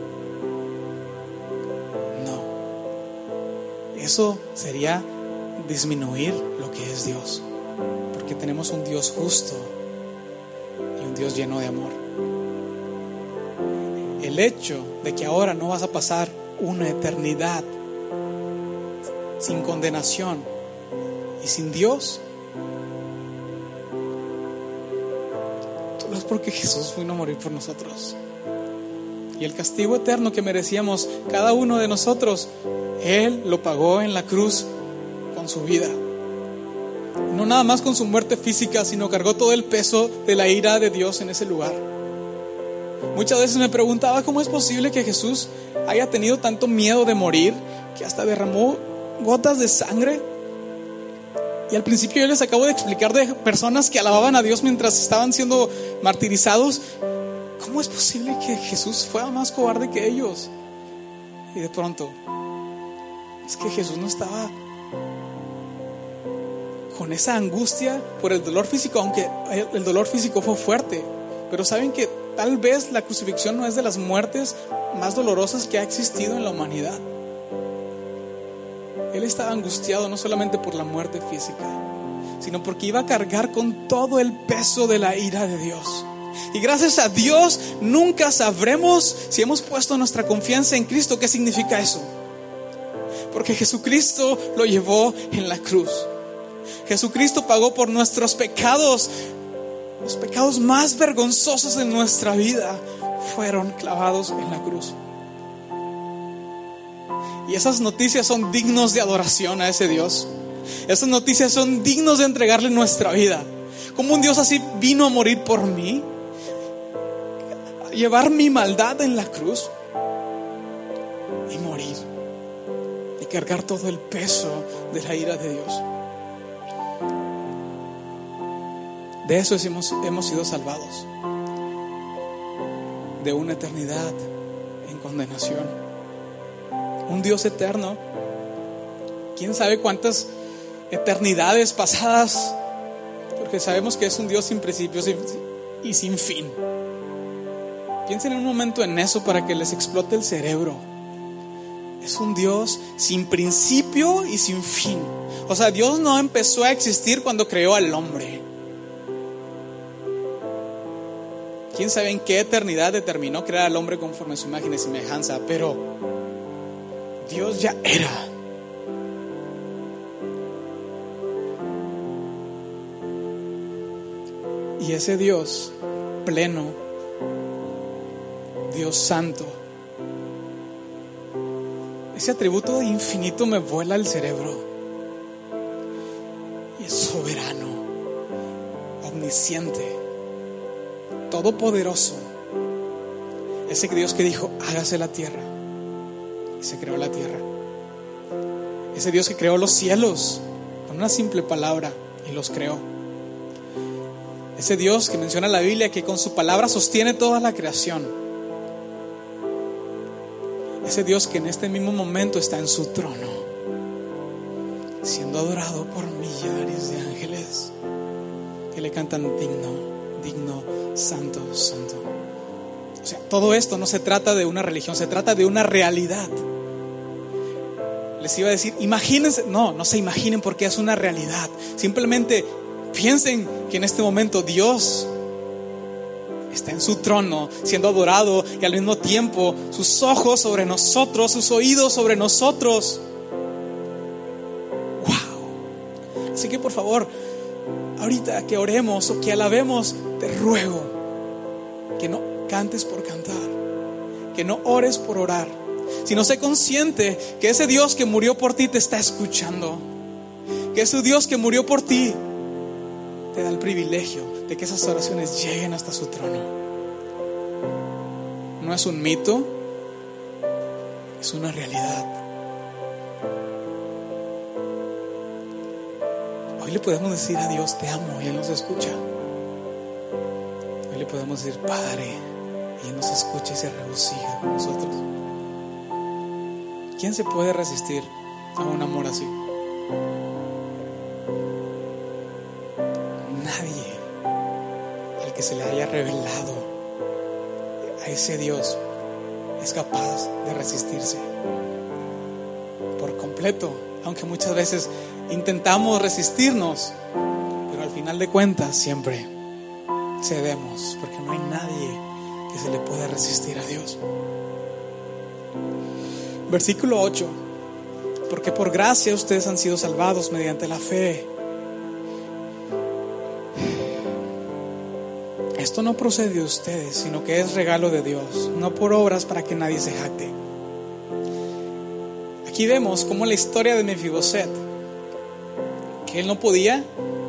No. Eso sería disminuir lo que es Dios, porque tenemos un Dios justo y un Dios lleno de amor. El hecho de que ahora no vas a pasar una eternidad sin condenación y sin Dios, no es porque Jesús vino a morir por nosotros. Y el castigo eterno que merecíamos cada uno de nosotros, Él lo pagó en la cruz con su vida. No nada más con su muerte física, sino cargó todo el peso de la ira de Dios en ese lugar. Muchas veces me preguntaba cómo es posible que Jesús haya tenido tanto miedo de morir que hasta derramó gotas de sangre Y al principio yo les acabo de explicar de personas que alababan a Dios mientras estaban siendo martirizados. ¿Cómo es posible que Jesús fuera más cobarde que ellos? Y de pronto, es que Jesús no estaba con esa angustia por el dolor físico, aunque el dolor físico fue fuerte. Pero saben que tal vez la crucifixión no es de las muertes más dolorosas que ha existido en la humanidad. Él estaba angustiado no solamente por la muerte física, sino porque iba a cargar con todo el peso de la ira de Dios. Y gracias a Dios nunca sabremos, si hemos puesto nuestra confianza en Cristo, qué significa eso. Porque Jesucristo lo llevó en la cruz. Jesucristo pagó por nuestros pecados. Los pecados más vergonzosos en nuestra vida fueron clavados en la cruz. Y esas noticias son dignos de adoración a ese Dios. Esas noticias son dignos de entregarle nuestra vida. Como un Dios así vino a morir por mí, a llevar mi maldad en la cruz y morir y cargar todo el peso de la ira de Dios. De eso hemos, hemos sido salvados, de una eternidad en condenación. Un Dios eterno, quién sabe cuántas eternidades pasadas, porque sabemos que es un Dios sin principios y sin fin. Piensen en un momento en eso para que les explote el cerebro. Es un Dios sin principio y sin fin. O sea, Dios no empezó a existir cuando creó al hombre. Quién sabe en qué eternidad determinó crear al hombre conforme a su imagen y semejanza, pero Dios ya era. Y ese Dios pleno, Dios santo, ese atributo infinito me vuela el cerebro. Y es soberano, omnisciente, todopoderoso. Ese Dios que dijo, hágase la tierra, y se creó la tierra. Ese Dios que creó los cielos con una simple palabra y los creó. Ese Dios que menciona la Biblia, que con su palabra sostiene toda la creación. Ese Dios que en este mismo momento está en su trono, siendo adorado por millares de ángeles que le cantan digno, digno, santo, santo. O sea, todo esto no se trata de una religión, se trata de una realidad. Les iba a decir, imagínense, no, no se imaginen porque es una realidad. Simplemente piensen que en este momento Dios está en su trono, siendo adorado, y al mismo tiempo sus ojos sobre nosotros, sus oídos sobre nosotros. Wow. Así que por favor, ahorita que oremos o que alabemos, te ruego que no cantes por cantar, que no ores por orar, sino sé consciente que ese Dios que murió por ti te está escuchando, que ese Dios que murió por ti te da el privilegio de que esas oraciones lleguen hasta su trono. No es un mito, es una realidad. Hoy le podemos decir a Dios, te amo, y Él nos escucha. Hoy le podemos decir, Padre, y Él nos escucha y se regocija con nosotros. ¿Quién se puede resistir a un amor así? Nadie al que se le haya revelado a ese Dios es capaz de resistirse por completo, aunque muchas veces intentamos resistirnos, pero al final de cuentas siempre cedemos, porque no hay nadie que se le pueda resistir a Dios. Versículo ocho: porque por gracia ustedes han sido salvados mediante la fe. Esto no procede de ustedes, sino que es regalo de Dios, no por obras para que nadie se jacte. Aquí vemos como la historia de Mefiboset, que él no podía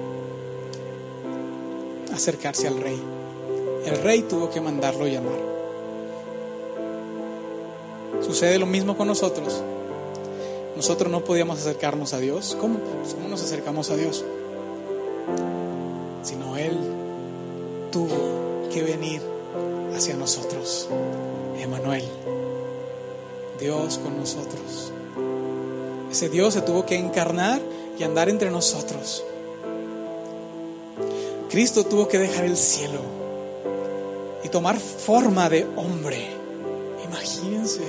acercarse al rey. El rey tuvo que mandarlo llamar. Sucede lo mismo con nosotros. nosotros no podíamos acercarnos a Dios. ¿Cómo? Pues, ¿cómo nos acercamos a Dios? Sino Él tuvo que venir hacia nosotros. Emmanuel, Dios con nosotros. Ese Dios se tuvo que encarnar y andar entre nosotros. Cristo tuvo que dejar el cielo y tomar forma de hombre. Imagínense,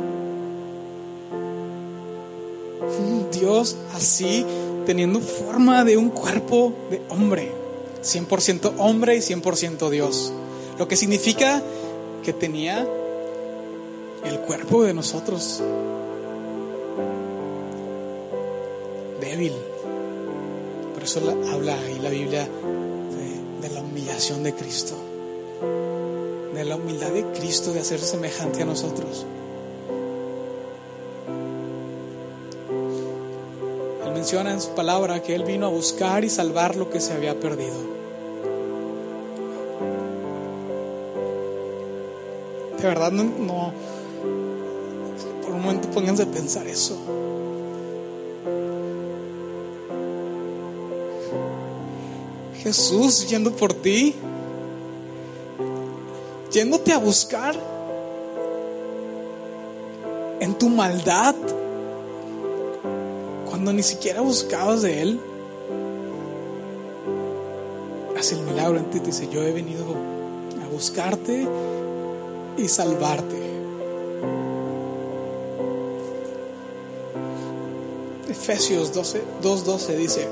un Dios así, teniendo forma de un cuerpo de hombre, cien por ciento hombre y cien por ciento Dios, lo que significa que tenía el cuerpo de nosotros, débil. Por eso la, habla ahí la Biblia de, de la humillación de Cristo, de la humildad de Cristo de hacerse semejante a nosotros. Él menciona en su palabra que Él vino a buscar y salvar lo que se había perdido. De verdad no, no por un momento pónganse a pensar eso. Jesús yendo por ti, yéndote a buscar en tu maldad, cuando ni siquiera buscabas de Él, hace el milagro en ti. Te dice: yo he venido a buscarte y salvarte. Efesios dos doce dice: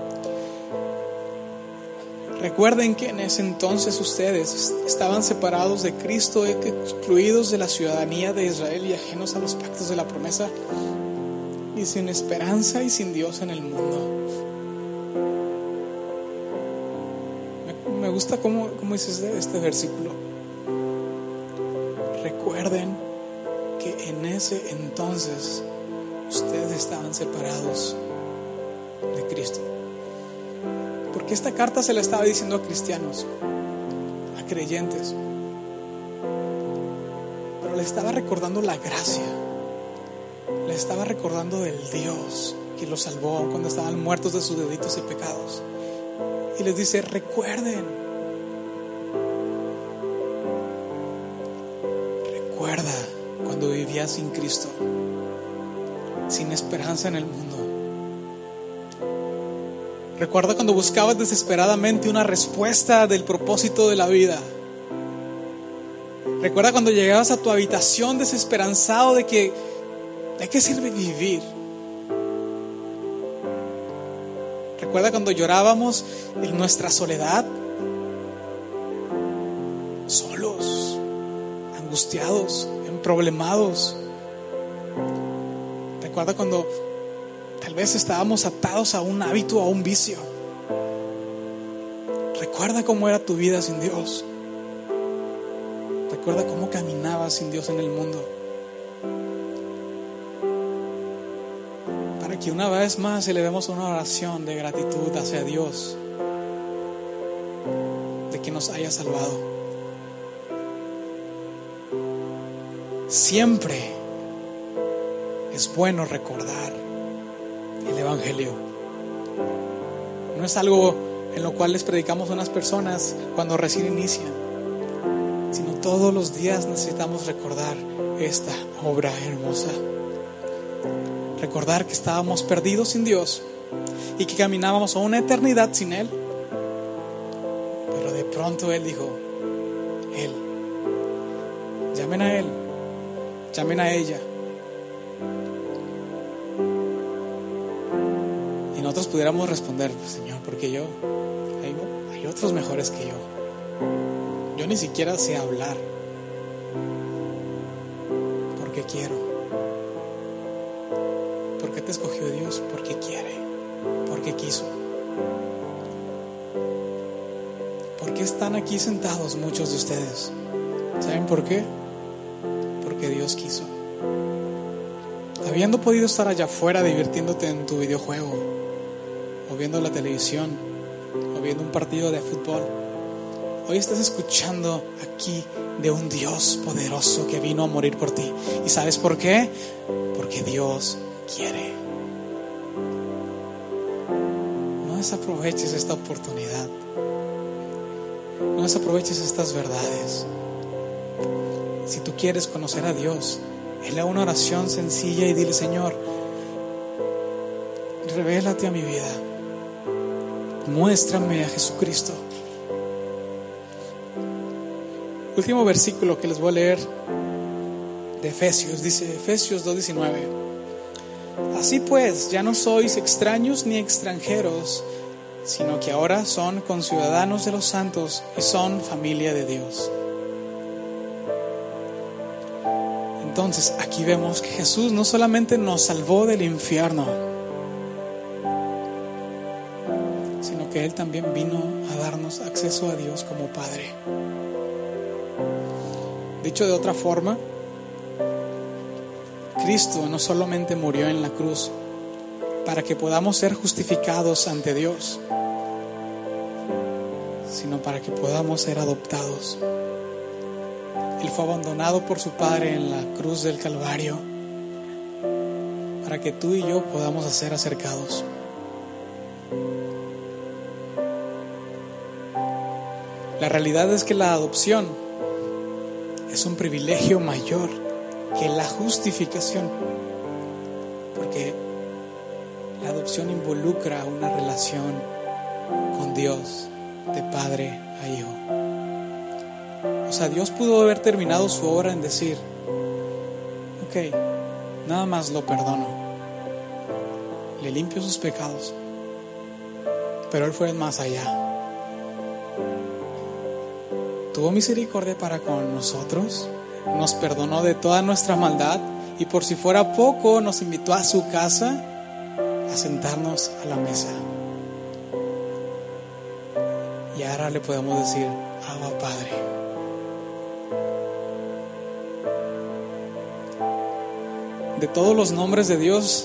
recuerden que en ese entonces ustedes estaban separados de Cristo, excluidos de la ciudadanía de Israel y ajenos a los pactos de la promesa, y sin esperanza y sin Dios en el mundo. Me, me gusta cómo, cómo dice este, este versículo. Recuerden que en ese entonces ustedes estaban separados de Cristo. Porque esta carta se la estaba diciendo a cristianos, a creyentes, pero le estaba recordando la gracia, le estaba recordando del Dios que los salvó cuando estaban muertos de sus delitos y pecados. Y les dice: recuerden, recuerda cuando vivías sin Cristo, sin esperanza en el mundo. Recuerda cuando buscabas desesperadamente una respuesta del propósito de la vida. Recuerda cuando llegabas a tu habitación desesperanzado de que ¿de qué sirve vivir? Recuerda cuando llorábamos en nuestra soledad, solos, angustiados, emproblemados. Recuerda cuando tal vez estábamos atados a un hábito, a un vicio. Recuerda cómo era tu vida sin Dios. Recuerda cómo caminabas sin Dios en el mundo. Para que una vez más elevemos una oración de gratitud hacia Dios de que nos haya salvado. Siempre es bueno recordar el Evangelio. No es algo en lo cual les predicamos a unas personas cuando recién inician, sino todos los días necesitamos recordar esta obra hermosa. Recordar que estábamos perdidos sin Dios y que caminábamos a una eternidad sin Él. Pero de pronto Él dijo: Él, llamen a Él, llamen a ella. Y nosotros pudiéramos responder: Señor, porque yo, hay, hay otros mejores que yo. Yo ni siquiera sé hablar, porque quiero. ¿Por qué te escogió Dios? Porque quiere, porque quiso. ¿Por qué están aquí sentados muchos de ustedes? ¿Saben por qué? Porque Dios quiso. Habiendo podido estar allá afuera divirtiéndote en tu videojuego, o viendo la televisión, o viendo un partido de fútbol, hoy estás escuchando aquí de un Dios poderoso que vino a morir por ti. ¿Y sabes por qué? Porque Dios quiere. No desaproveches esta oportunidad. No desaproveches estas verdades. Si tú quieres conocer a Dios, hazle una oración sencilla y dile: Señor, revélate a mi vida, muéstrame a Jesucristo. Último versículo que les voy a leer de Efesios, dice Efesios dos diecinueve: así pues, ya no sois extraños ni extranjeros, sino que ahora son conciudadanos de los santos y son familia de Dios. Entonces aquí vemos que Jesús no solamente nos salvó del infierno, sino que Él también vino a darnos acceso a Dios como Padre. Dicho de otra forma, Cristo no solamente murió en la cruz para que podamos ser justificados ante Dios, sino para que podamos ser adoptados. Él fue abandonado por su Padre en la cruz del Calvario para que tú y yo podamos ser acercados. La realidad es que la adopción es un privilegio mayor que la justificación, porque la adopción involucra una relación con Dios de padre a hijo. O sea, Dios pudo haber terminado su obra en decir: ok, nada más lo perdono, le limpio sus pecados, pero Él fue más allá. Tuvo misericordia para con nosotros, nos perdonó de toda nuestra maldad y por si fuera poco nos invitó a su casa a sentarnos a la mesa. Y ahora le podemos decir: Abba, Padre. De todos los nombres de Dios,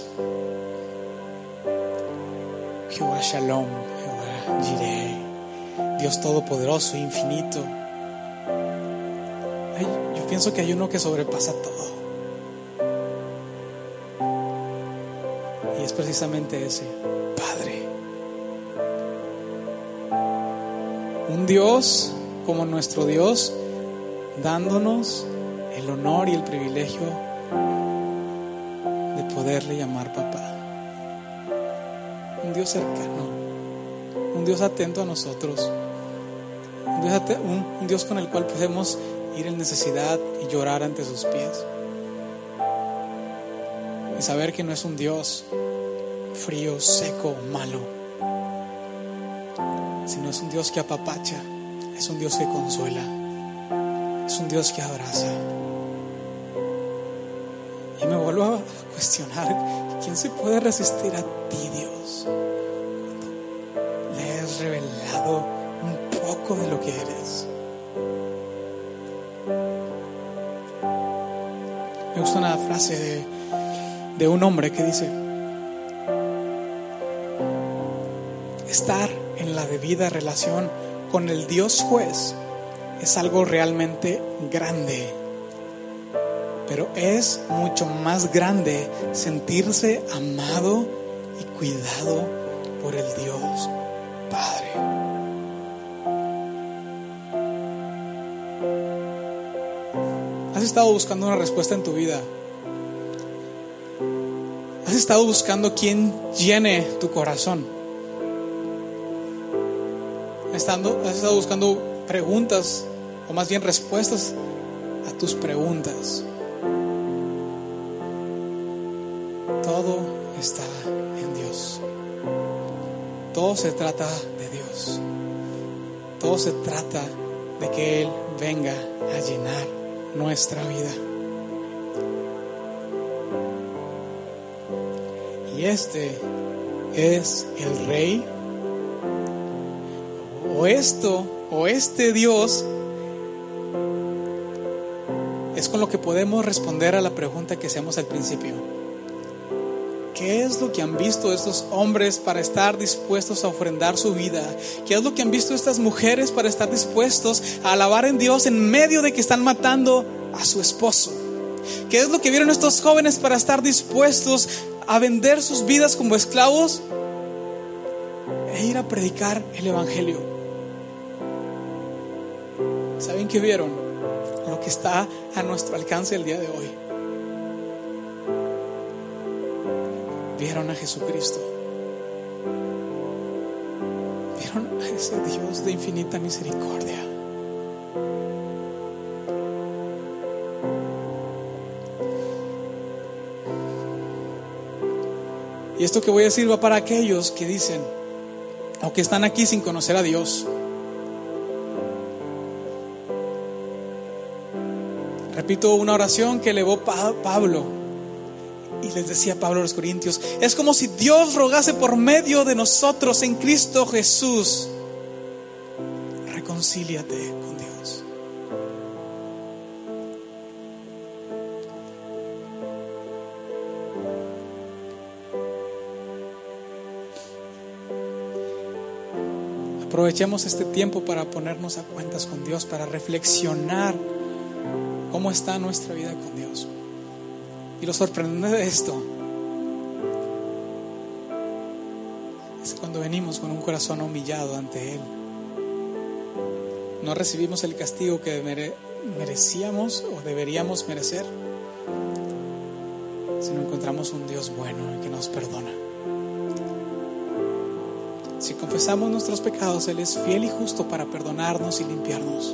Jehová Shalom, Jehová Jireh, Dios todopoderoso, infinito. Ay, yo pienso que hay uno que sobrepasa todo, y es precisamente ese: Padre. Un Dios como nuestro Dios, dándonos el honor y el privilegio de poderle llamar papá. Un Dios cercano, un Dios atento a nosotros, un Dios, at- un, un Dios con el cual podemos ir en necesidad y llorar ante sus pies, y saber que no es un Dios frío, seco, malo, sino es un Dios que apapacha, es un Dios que consuela, es un Dios que abraza. Y me vuelvo a cuestionar: ¿quién se puede resistir a ti, Dios? Le has revelado un poco de lo que eres. Me gusta una frase de, de un hombre que dice: estar en la debida relación con el Dios juez es algo realmente grande, pero es mucho más grande sentirse amado y cuidado por el Dios Padre. ¿Has estado buscando una respuesta en tu vida? ¿Has estado buscando quién llene tu corazón? ¿Has estado, has estado buscando preguntas, o más bien respuestas a tus preguntas? Todo está en Dios. Todo se trata de Dios. Todo se trata de que Él venga a llenar nuestra vida. Y este es el Rey, o esto, o este Dios, es con lo que podemos responder a la pregunta que hacemos al principio: ¿qué es lo que han visto estos hombres para estar dispuestos a ofrendar su vida? ¿Qué es lo que han visto estas mujeres para estar dispuestos a alabar en Dios en medio de que están matando a su esposo? ¿Qué es lo que vieron estos jóvenes para estar dispuestos a vender sus vidas como esclavos e ir a predicar el evangelio. ¿Saben qué vieron? Lo que está a nuestro alcance el día de hoy. Vieron a Jesucristo. Vieron a ese Dios de infinita misericordia. Y esto que voy a decir va para aquellos que dicen o que están aquí sin conocer a Dios. Repito una oración que elevó Pablo, y les decía Pablo a los Corintios: es como si Dios rogase por medio de nosotros en Cristo Jesús, reconcíliate con Dios. Aprovechemos este tiempo para ponernos a cuentas con Dios, para reflexionar cómo está nuestra vida con Dios. Y lo sorprendente de esto es que cuando venimos con un corazón humillado ante Él, no recibimos el castigo que mere- merecíamos o deberíamos merecer, sino encontramos un Dios bueno y que nos perdona. Si confesamos nuestros pecados, Él es fiel y justo para perdonarnos y limpiarnos.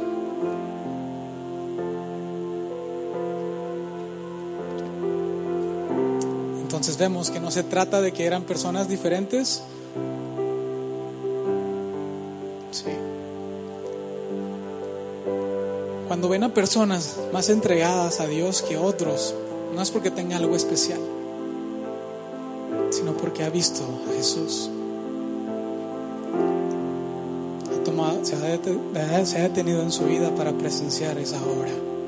Entonces vemos que no se trata de que eran personas diferentes. Sí. Cuando ven a personas más entregadas a Dios que otros, no es porque tenga algo especial, sino porque ha visto a Jesús. Ha tomado, se ha det- se ha detenido en su vida para presenciar esa obra.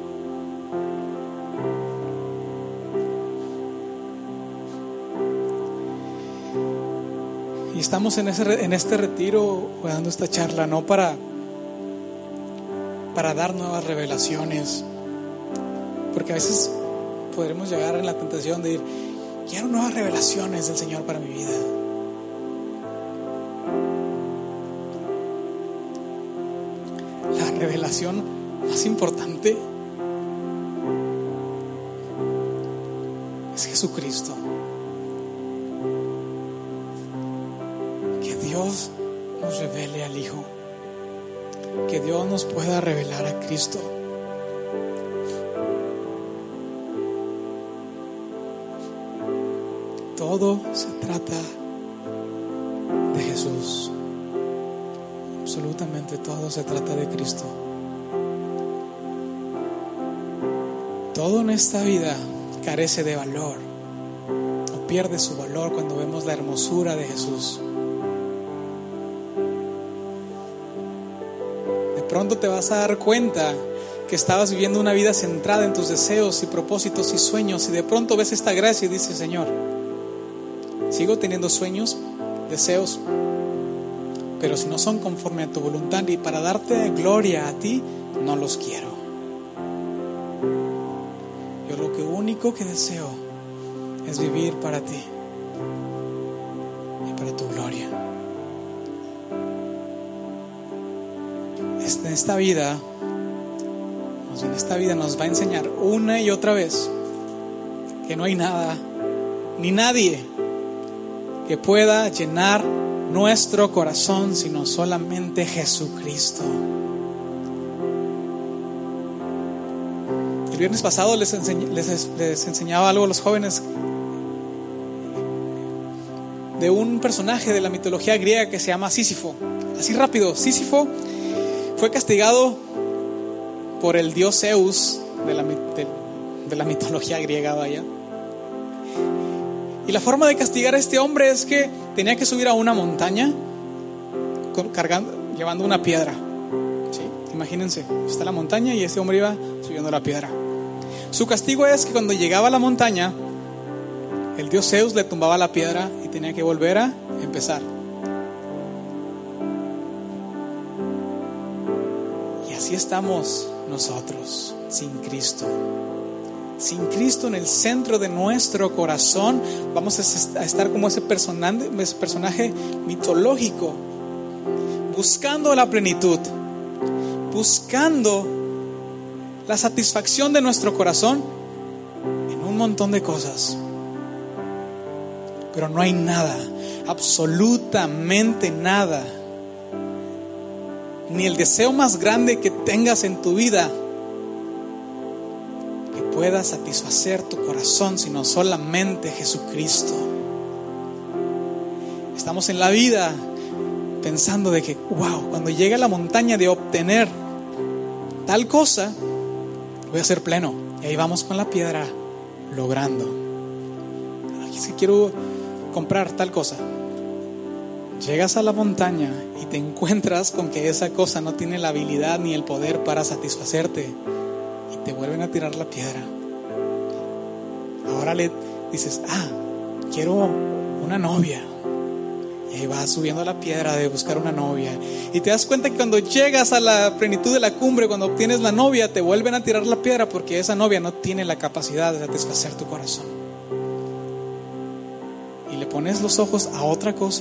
Y estamos en, ese, en este retiro dando esta charla no para, para dar nuevas revelaciones, porque a veces podremos llegar en la tentación de ir: quiero nuevas revelaciones del Señor para mi vida. La revelación más importante es Jesucristo. Que Dios nos revele al Hijo, que Dios nos pueda revelar a Cristo. Todo se trata de Jesús. Absolutamente todo se trata de Cristo. Todo en esta vida carece de valor o pierde su valor cuando vemos la hermosura de Jesús. De pronto te vas a dar cuenta que estabas viviendo una vida centrada en tus deseos y propósitos y sueños, y de pronto ves esta gracia y dices: Señor, sigo teniendo sueños, deseos, pero si no son conforme a tu voluntad y para darte gloria a ti, no los quiero. Yo lo que único que deseo es vivir para ti y para tu gloria. En esta vida, en esta vida nos va a enseñar una y otra vez que no hay nada ni nadie que pueda llenar nuestro corazón sino solamente Jesucristo. El viernes pasado les, enseñ- les, les enseñaba algo a los jóvenes de un personaje de la mitología griega que se llama Sísifo. Así rápido, Sísifo fue castigado por el dios Zeus de la, de, de la mitología griega, vaya. Y la forma de castigar a este hombre es que tenía que subir a una montaña con, cargando, llevando una piedra. ¿Sí? Imagínense, está la montaña y este hombre iba subiendo la piedra. Su castigo es que cuando llegaba a la montaña, el dios Zeus le tumbaba la piedra y tenía que volver a empezar. Y así estamos nosotros, sin Cristo. sin Cristo en el centro de nuestro corazón, vamos a estar como ese personaje, ese personaje mitológico, buscando la plenitud, buscando la satisfacción de nuestro corazón en un montón de cosas. Pero no hay nada, absolutamente nada, ni el deseo más grande que tengas en tu vida que pueda satisfacer tu corazón, sino solamente Jesucristo. Estamos en la vida pensando de que, wow, cuando llegue a la montaña de obtener tal cosa, voy a ser pleno. Y ahí vamos con la piedra logrando. Aquí sí quiero comprar tal cosa. Llegas a la montaña y te encuentras con que esa cosa no tiene la habilidad ni el poder para satisfacerte, y te vuelven a tirar la piedra. Ahora le dices, ah, quiero una novia, y ahí vas subiendo la piedra de buscar una novia, y te das cuenta que cuando llegas a la plenitud de la cumbre, cuando obtienes la novia, te vuelven a tirar la piedra porque esa novia no tiene la capacidad de satisfacer tu corazón. Y le pones los ojos a otra cosa.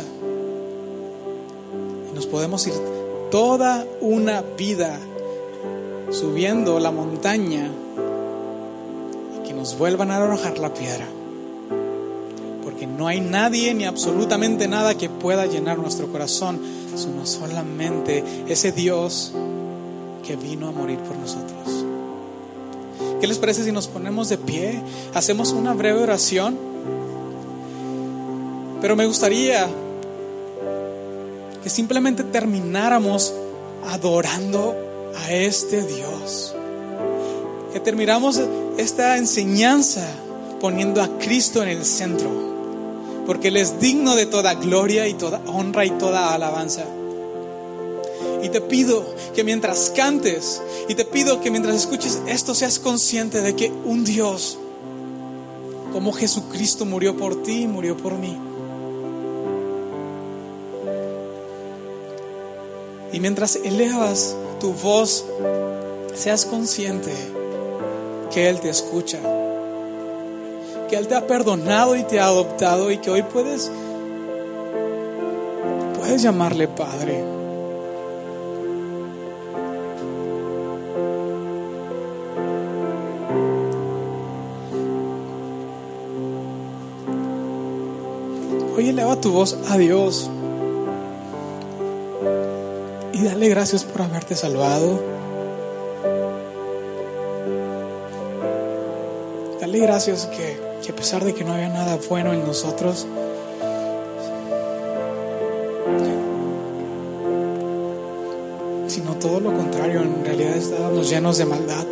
Nos podemos ir toda una vida subiendo la montaña y que nos vuelvan a arrojar la piedra, porque no hay nadie ni absolutamente nada que pueda llenar nuestro corazón, sino solamente ese Dios que vino a morir por nosotros. ¿Qué les parece si nos ponemos de pie? Hacemos una breve oración, pero me gustaría que simplemente termináramos adorando a este Dios, que termináramos esta enseñanza poniendo a Cristo en el centro, porque Él es digno de toda gloria y toda honra y toda alabanza. Y te pido que mientras cantes, y te pido que mientras escuches esto, seas consciente de que un Dios como Jesucristo murió por ti y murió por mí. Y mientras elevas tu voz, seas consciente que Él te escucha, que Él te ha perdonado y te ha adoptado, y que hoy puedes, puedes llamarle Padre. Hoy eleva tu voz a Dios y dale gracias por haberte salvado. Dale gracias que, que a pesar de que no había nada bueno en nosotros, sino todo lo contrario, en realidad estábamos llenos de maldad.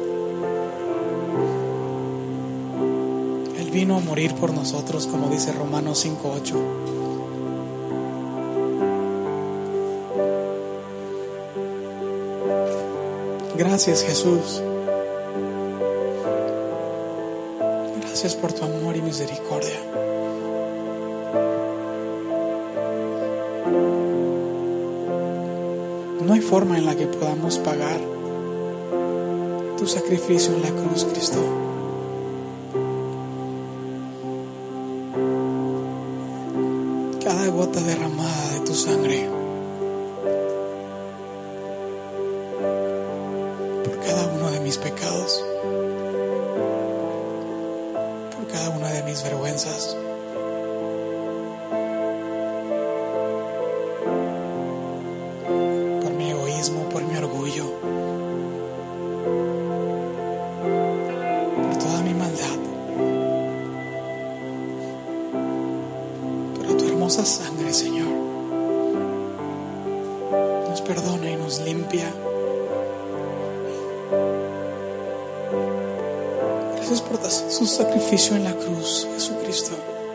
Él vino a morir por nosotros, como dice Romanos cinco ocho. Gracias, Jesús. Gracias por tu amor y misericordia. No hay forma en la que podamos pagar tu sacrificio en la cruz, Cristo. Cada gota derramada de tu sangre, mis pecados, por cada una de mis vergüenzas, por mi egoísmo, por mi orgullo, por toda mi maldad. Pero tu hermosa sangre, Señor, nos perdona y nos limpia. Gracias por su sacrificio en la cruz, Jesucristo.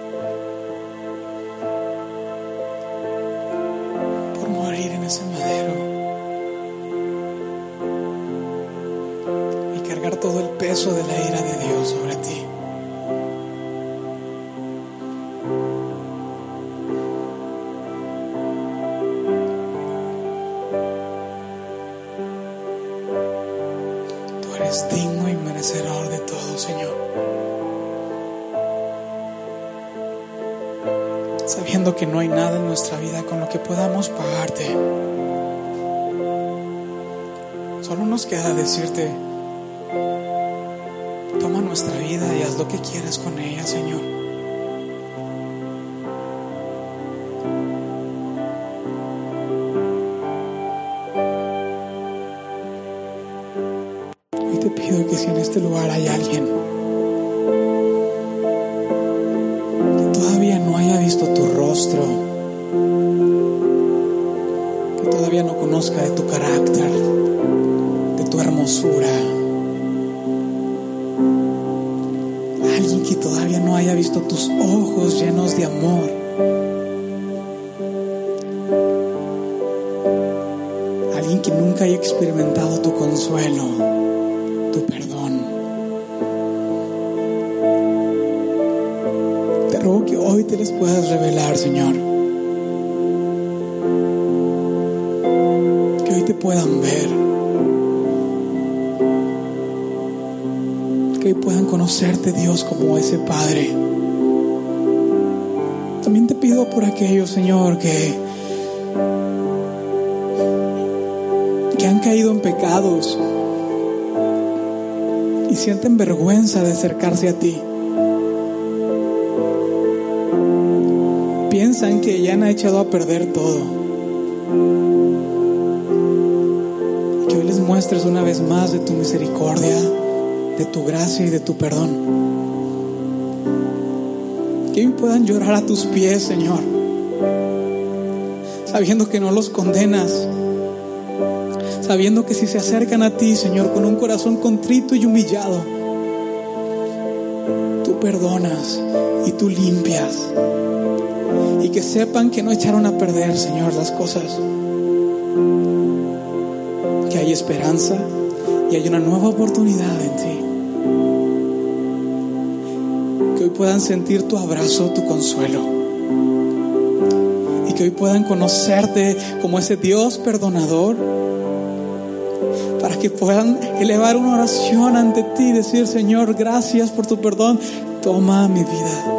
Por morir en ese madero y cargar todo el peso de la ira de Dios sobre ti. Tú eres digno y merecedor de todo, Señor. sabiendo que no hay nada en nuestra vida con lo que podamos pagarte. Solo nos queda decirte: toma nuestra vida y haz lo que quieras con ella, Señor. Hoy te pido que si en este lugar hay alguien que todavía no haya visto tu rostro, que todavía no conozca de tu carácter, de tu hermosura, alguien que todavía no haya visto tus ojos llenos de amor, alguien que nunca haya experimentado tu consuelo, tu perdón, te ruego que hoy te les puedas revelar, Señor, que hoy te puedan ver, que hoy puedan conocerte, Dios, como ese Padre. También te pido por aquellos, Señor, que que han caído en pecados y sienten vergüenza de acercarse a ti. Piensan que ya han echado a perder todo. Y que hoy les muestres una vez más de tu misericordia, de tu gracia y de tu perdón. Que hoy puedan llorar a tus pies, Señor, sabiendo que no los condenas, sabiendo que si se acercan a ti, Señor, con un corazón contrito y humillado, tú perdonas y tú limpias. Y que sepan que no echaron a perder, Señor, las cosas, que hay esperanza y hay una nueva oportunidad en ti. Que hoy puedan sentir tu abrazo, tu consuelo, y que hoy puedan conocerte como ese Dios perdonador, para que puedan elevar una oración ante ti y decir: Señor, gracias por tu perdón, toma mi vida.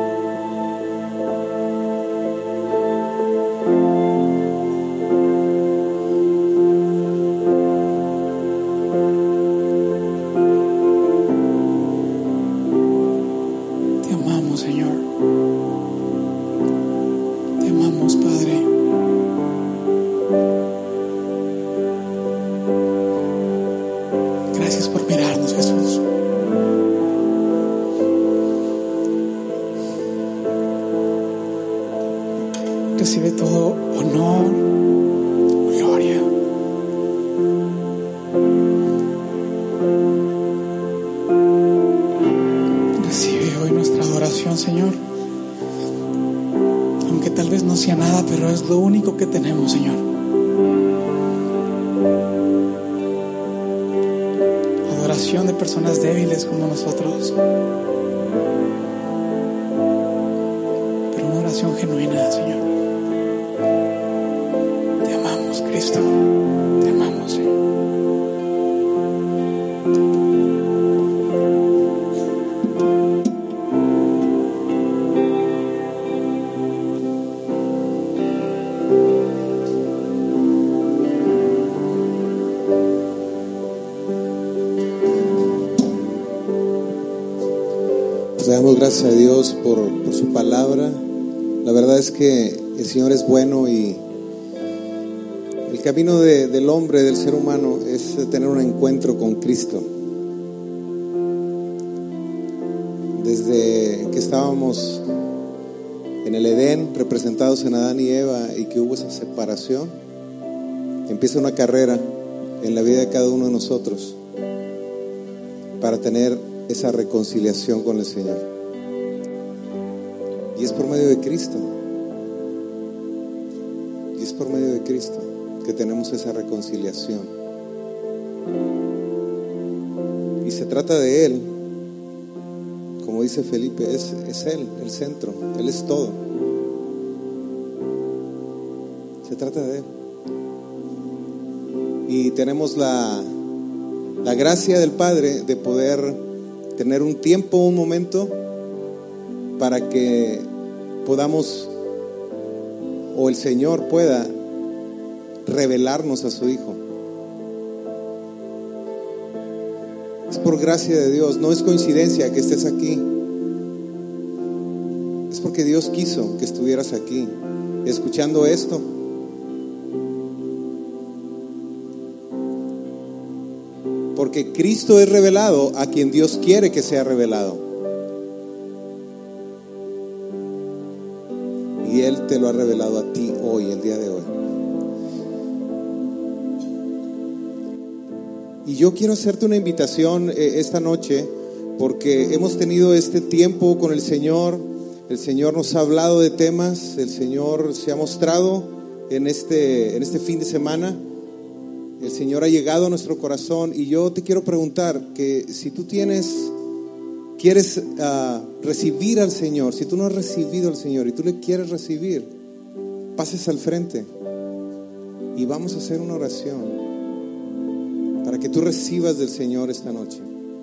Te amamos, Señor. Te amamos, Padre. Gracias por mirarnos, Jesús. Recibe todo honor, gloria. Recibe hoy nuestra adoración, Señor. Aunque tal vez no sea nada, pero es lo único que tenemos, Señor. Adoración de personas débiles como nosotros, pero una oración genuina, Señor. Te amamos, Cristo. Te amamos, Señor. Le damos gracias a Dios por, por su palabra. La verdad es que el Señor es bueno, y el camino de, del hombre, del ser humano, es tener un encuentro con Cristo. Desde que estábamos en el Edén, representados en Adán y Eva, y que hubo esa separación, empieza una carrera en la vida de cada uno de nosotros para tener esa reconciliación con el Señor. Y es por medio de Cristo. Y es por medio de Cristo que tenemos esa reconciliación. Y se trata de Él. Como dice Felipe, es, es Él, el centro. Él es todo. Se trata de Él. Y tenemos la, la gracia del Padre de poder tener un tiempo, un momento, para que podamos o el Señor pueda revelarnos a su Hijo. Es por gracia de Dios, no es coincidencia que estés aquí. Es porque Dios quiso que estuvieras aquí, escuchando esto. Porque Cristo es revelado a quien Dios quiere que sea revelado. Y Él te lo ha revelado a ti hoy, el día de hoy. Y yo quiero hacerte una invitación eh, esta noche, porque hemos tenido este tiempo con el Señor. El Señor nos ha hablado de temas, el Señor se ha mostrado en este, en este fin de semana. El Señor ha llegado a nuestro corazón, y yo te quiero preguntar que si tú tienes, quieres uh, recibir al Señor, si tú no has recibido al Señor y tú le quieres recibir, pases al frente y vamos a hacer una oración para que tú recibas del Señor esta noche.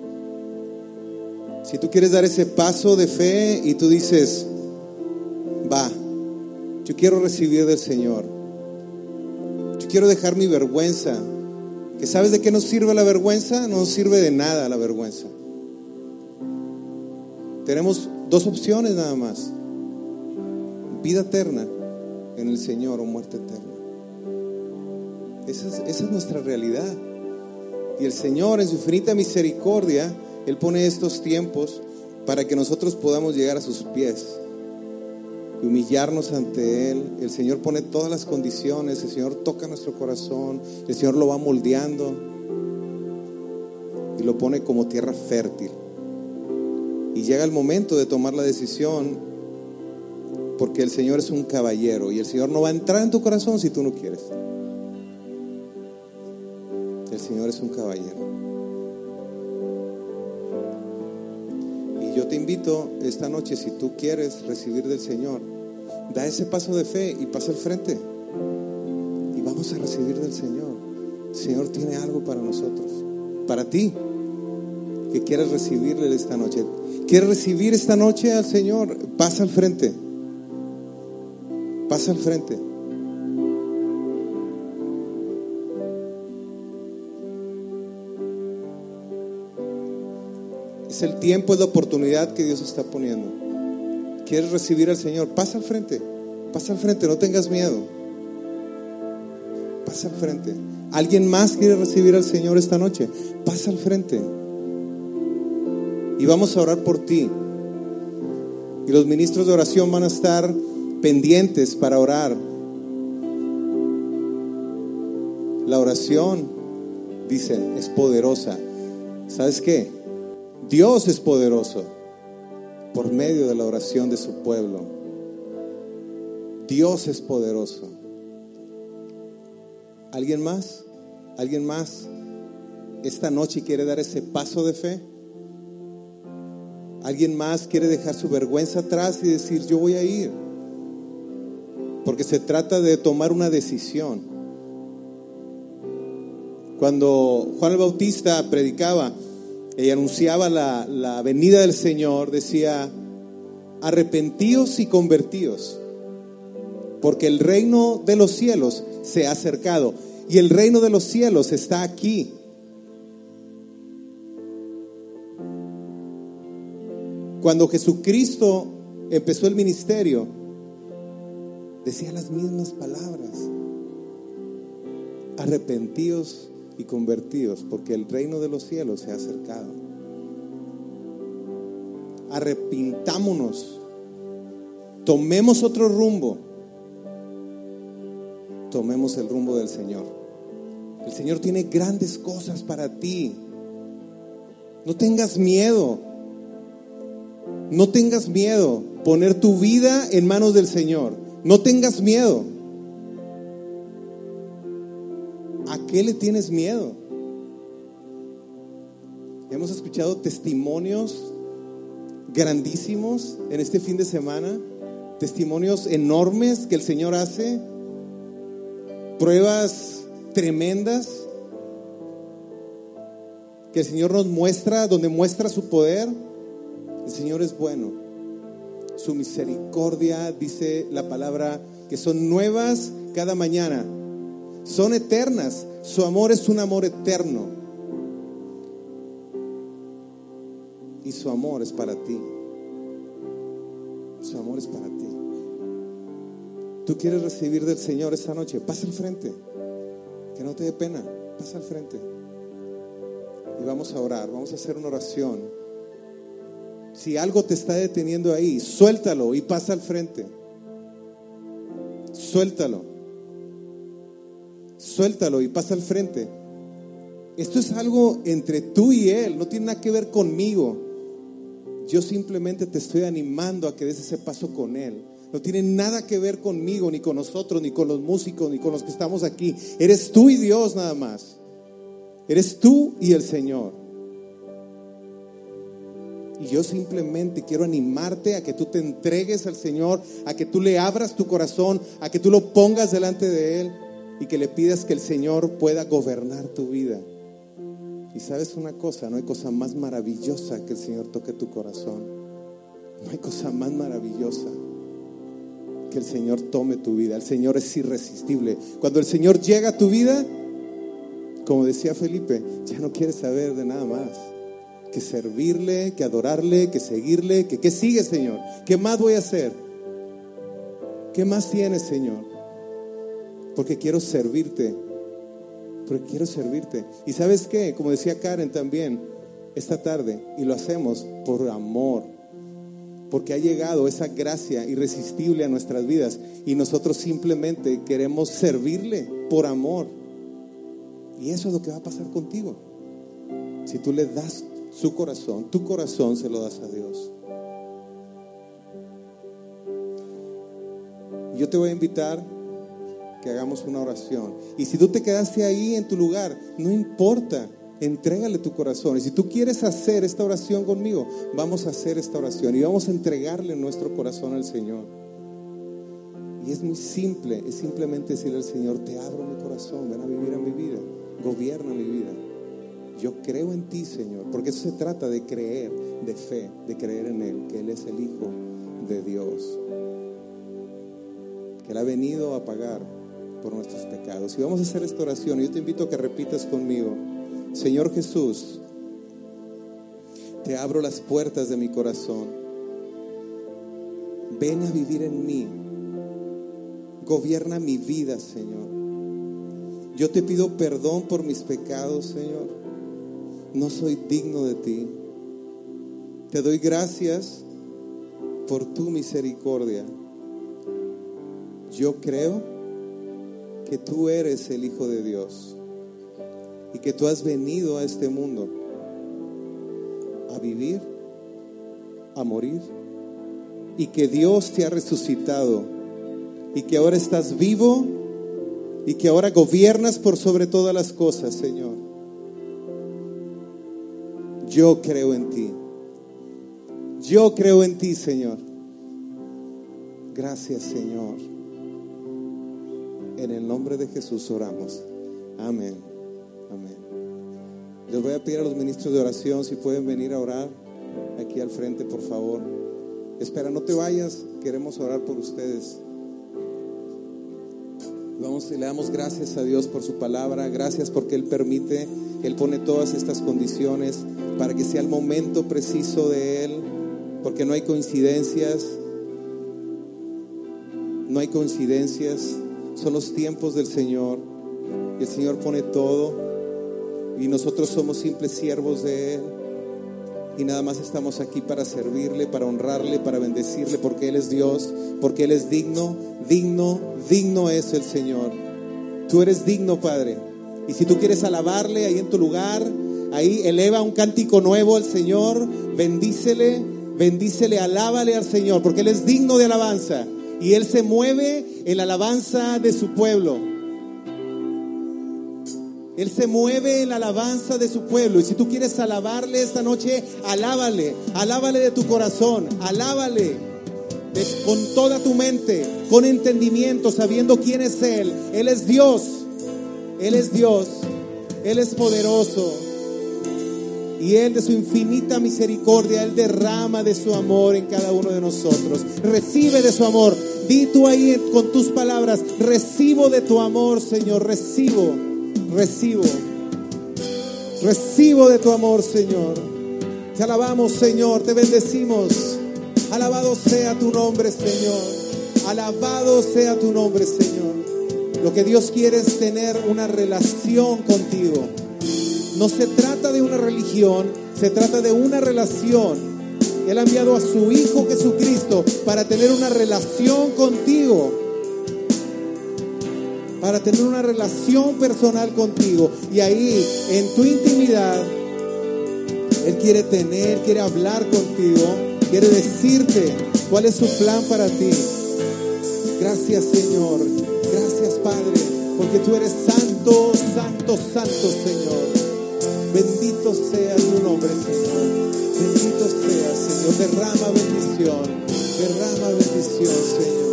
Si tú quieres dar ese paso de fe y tú dices, va, yo quiero recibir del Señor, yo quiero dejar mi vergüenza, que ¿sabes de qué nos sirve la vergüenza? No nos sirve de nada la vergüenza. Tenemos dos opciones nada más: vida eterna en el Señor o muerte eterna. Esa es, esa es nuestra realidad. Y el Señor, en su infinita misericordia, Él pone estos tiempos para que nosotros podamos llegar a sus pies y humillarnos ante Él. El Señor pone todas las condiciones, el Señor toca nuestro corazón, el Señor lo va moldeando y lo pone como tierra fértil. Y llega el momento de tomar la decisión, porque el Señor es un caballero y el Señor no va a entrar en tu corazón si tú no quieres. El Señor es un caballero. Y yo te invito esta noche, si tú quieres recibir del Señor, da ese paso de fe y pasa al frente y vamos a recibir del Señor. El Señor tiene algo para nosotros, para ti que quieres recibirle esta noche. ¿Quieres recibir esta noche al Señor? Pasa al frente. Pasa al frente. Es el tiempo, es la oportunidad que Dios está poniendo. ¿Quieres recibir al Señor? Pasa al frente. Pasa al frente, no tengas miedo. Pasa al frente. ¿Alguien más quiere recibir al Señor esta noche? Pasa al frente. Y vamos a orar por ti. Y los ministros de oración van a estar pendientes para orar. La oración, dicen, es poderosa. ¿Sabes qué? Dios es poderoso por medio de la oración de su pueblo. Dios es poderoso. ¿Alguien más? ¿Alguien más esta noche quiere dar ese paso de fe? ¿Alguien más quiere dejar su vergüenza atrás y decir, yo voy a ir? Porque se trata de tomar una decisión. Cuando Juan el Bautista predicaba y anunciaba la, la venida del Señor, decía, arrepentíos y convertíos, porque el reino de los cielos se ha acercado. Y el reino de los cielos está aquí. Cuando Jesucristo empezó el ministerio, decía las mismas palabras: arrepentíos y convertíos, porque el reino de los cielos se ha acercado. Arrepintámonos, tomemos otro rumbo, tomemos el rumbo del Señor. El Señor tiene grandes cosas para ti. No tengas miedo. No tengas miedo. Poner tu vida en manos del Señor. No tengas miedo. ¿A qué le tienes miedo? Hemos escuchado testimonios grandísimos en este fin de semana. Testimonios enormes que el Señor hace. Pruebas tremendas que el Señor nos muestra, donde muestra su poder. El Señor es bueno. Su misericordia, dice la palabra, que son nuevas cada mañana. Son eternas. Su amor es un amor eterno. Y su amor es para ti. Su amor es para ti. Tú quieres recibir del Señor esta noche, pasa al frente. Que no te dé pena, pasa al frente. Y vamos a orar, vamos a hacer una oración. Si algo te está deteniendo ahí, suéltalo y pasa al frente. Suéltalo. Suéltalo y pasa al frente. Esto es algo entre tú y Él, no tiene nada que ver conmigo. Yo simplemente te estoy animando a que des ese paso con Él. No tiene nada que ver conmigo, ni con nosotros, ni con los músicos, ni con los que estamos aquí. Eres tú y Dios nada más. Eres tú y el Señor. Y yo simplemente quiero animarte a que tú te entregues al Señor, a que tú le abras tu corazón, a que tú lo pongas delante de Él y que le pidas que el Señor pueda gobernar tu vida. Y sabes una cosa, no hay cosa más maravillosa que el Señor toque tu corazón. No hay cosa más maravillosa que el Señor tome tu vida. El Señor es irresistible. Cuando el Señor llega a tu vida, como decía Felipe, ya no quieres saber de nada más que servirle, que adorarle, que seguirle, que qué sigue, Señor, qué más voy a hacer, qué más tienes, Señor, porque quiero servirte, porque quiero servirte. Y ¿sabes qué? Como decía Karen también esta tarde, y lo hacemos por amor, porque ha llegado esa gracia irresistible a nuestras vidas y nosotros simplemente queremos servirle por amor. Y eso es lo que va a pasar contigo. Si tú le das su corazón, tu corazón se lo das a Dios. Yo te voy a invitar que hagamos una oración. Y si tú te quedaste ahí en tu lugar, no importa, entrégale tu corazón. Y si tú quieres hacer esta oración conmigo, vamos a hacer esta oración y vamos a entregarle nuestro corazón al Señor. Y es muy simple, es simplemente decirle al Señor: te abro mi corazón, ven a vivir en mi vida, gobierna mi vida. Yo creo en ti, Señor, porque eso se trata de creer, de fe, de creer en Él, que Él es el Hijo de Dios, que Él ha venido a pagar por nuestros pecados. Y vamos a hacer esta oración. Yo te invito a que repitas conmigo: Señor Jesús, te abro las puertas de mi corazón. Ven a vivir en mí. Gobierna mi vida, Señor. Yo te pido perdón por mis pecados, Señor. No soy digno de ti. Te doy gracias por tu misericordia. Yo creo que tú eres el Hijo de Dios y que tú has venido a este mundo a vivir, a morir, y que Dios te ha resucitado y que ahora estás vivo y que ahora gobiernas por sobre todas las cosas, Señor. Yo creo en ti. Yo creo en ti, Señor. Gracias, Señor. En el nombre de Jesús oramos. Amén. Amén. Les voy a pedir a los ministros de oración si pueden venir a orar aquí al frente, por favor. Espera, no te vayas. Queremos orar por ustedes. Vamos y le damos gracias a Dios por su palabra. Gracias porque Él permite, Él pone todas estas condiciones para que sea el momento preciso de Él, porque no hay coincidencias. No hay coincidencias. Son los tiempos del Señor. Y el Señor pone todo. Y nosotros somos simples siervos de Él. Y nada más estamos aquí para servirle, para honrarle, para bendecirle, porque Él es Dios, porque Él es digno, digno, digno es el Señor. Tú eres digno, Padre. Y si tú quieres alabarle ahí en tu lugar, ahí eleva un cántico nuevo al Señor, bendícele, bendícele, alábale al Señor, porque Él es digno de alabanza. Y Él se mueve en la alabanza de su pueblo. Él se mueve en la alabanza de su pueblo. Y si tú quieres alabarle esta noche, alábale, alábale de tu corazón, alábale de, con toda tu mente, con entendimiento, sabiendo quién es Él. Él es Dios, Él es Dios, Él es poderoso. Y Él, de su infinita misericordia, Él derrama de su amor en cada uno de nosotros. Recibe de su amor, Di tú ahí con tus palabras: recibo de tu amor, Señor, recibo, recibo, recibo de tu amor, Señor. Te alabamos, Señor, te bendecimos. Alabado sea tu nombre, Señor. Alabado sea tu nombre, Señor. Lo que Dios quiere es tener una relación contigo. No se trata de una religión, se trata de una relación. Él ha enviado a su Hijo Jesucristo para tener una relación contigo, para tener una relación personal contigo. Y ahí, en tu intimidad, Él quiere tener, quiere hablar contigo, quiere decirte cuál es su plan para ti. Gracias, Señor. Gracias, Padre, porque tú eres santo, santo, santo, Señor. Bendito sea tu nombre, Señor. Bendito sea, Señor. Derrama bendición, derrama bendición, Señor.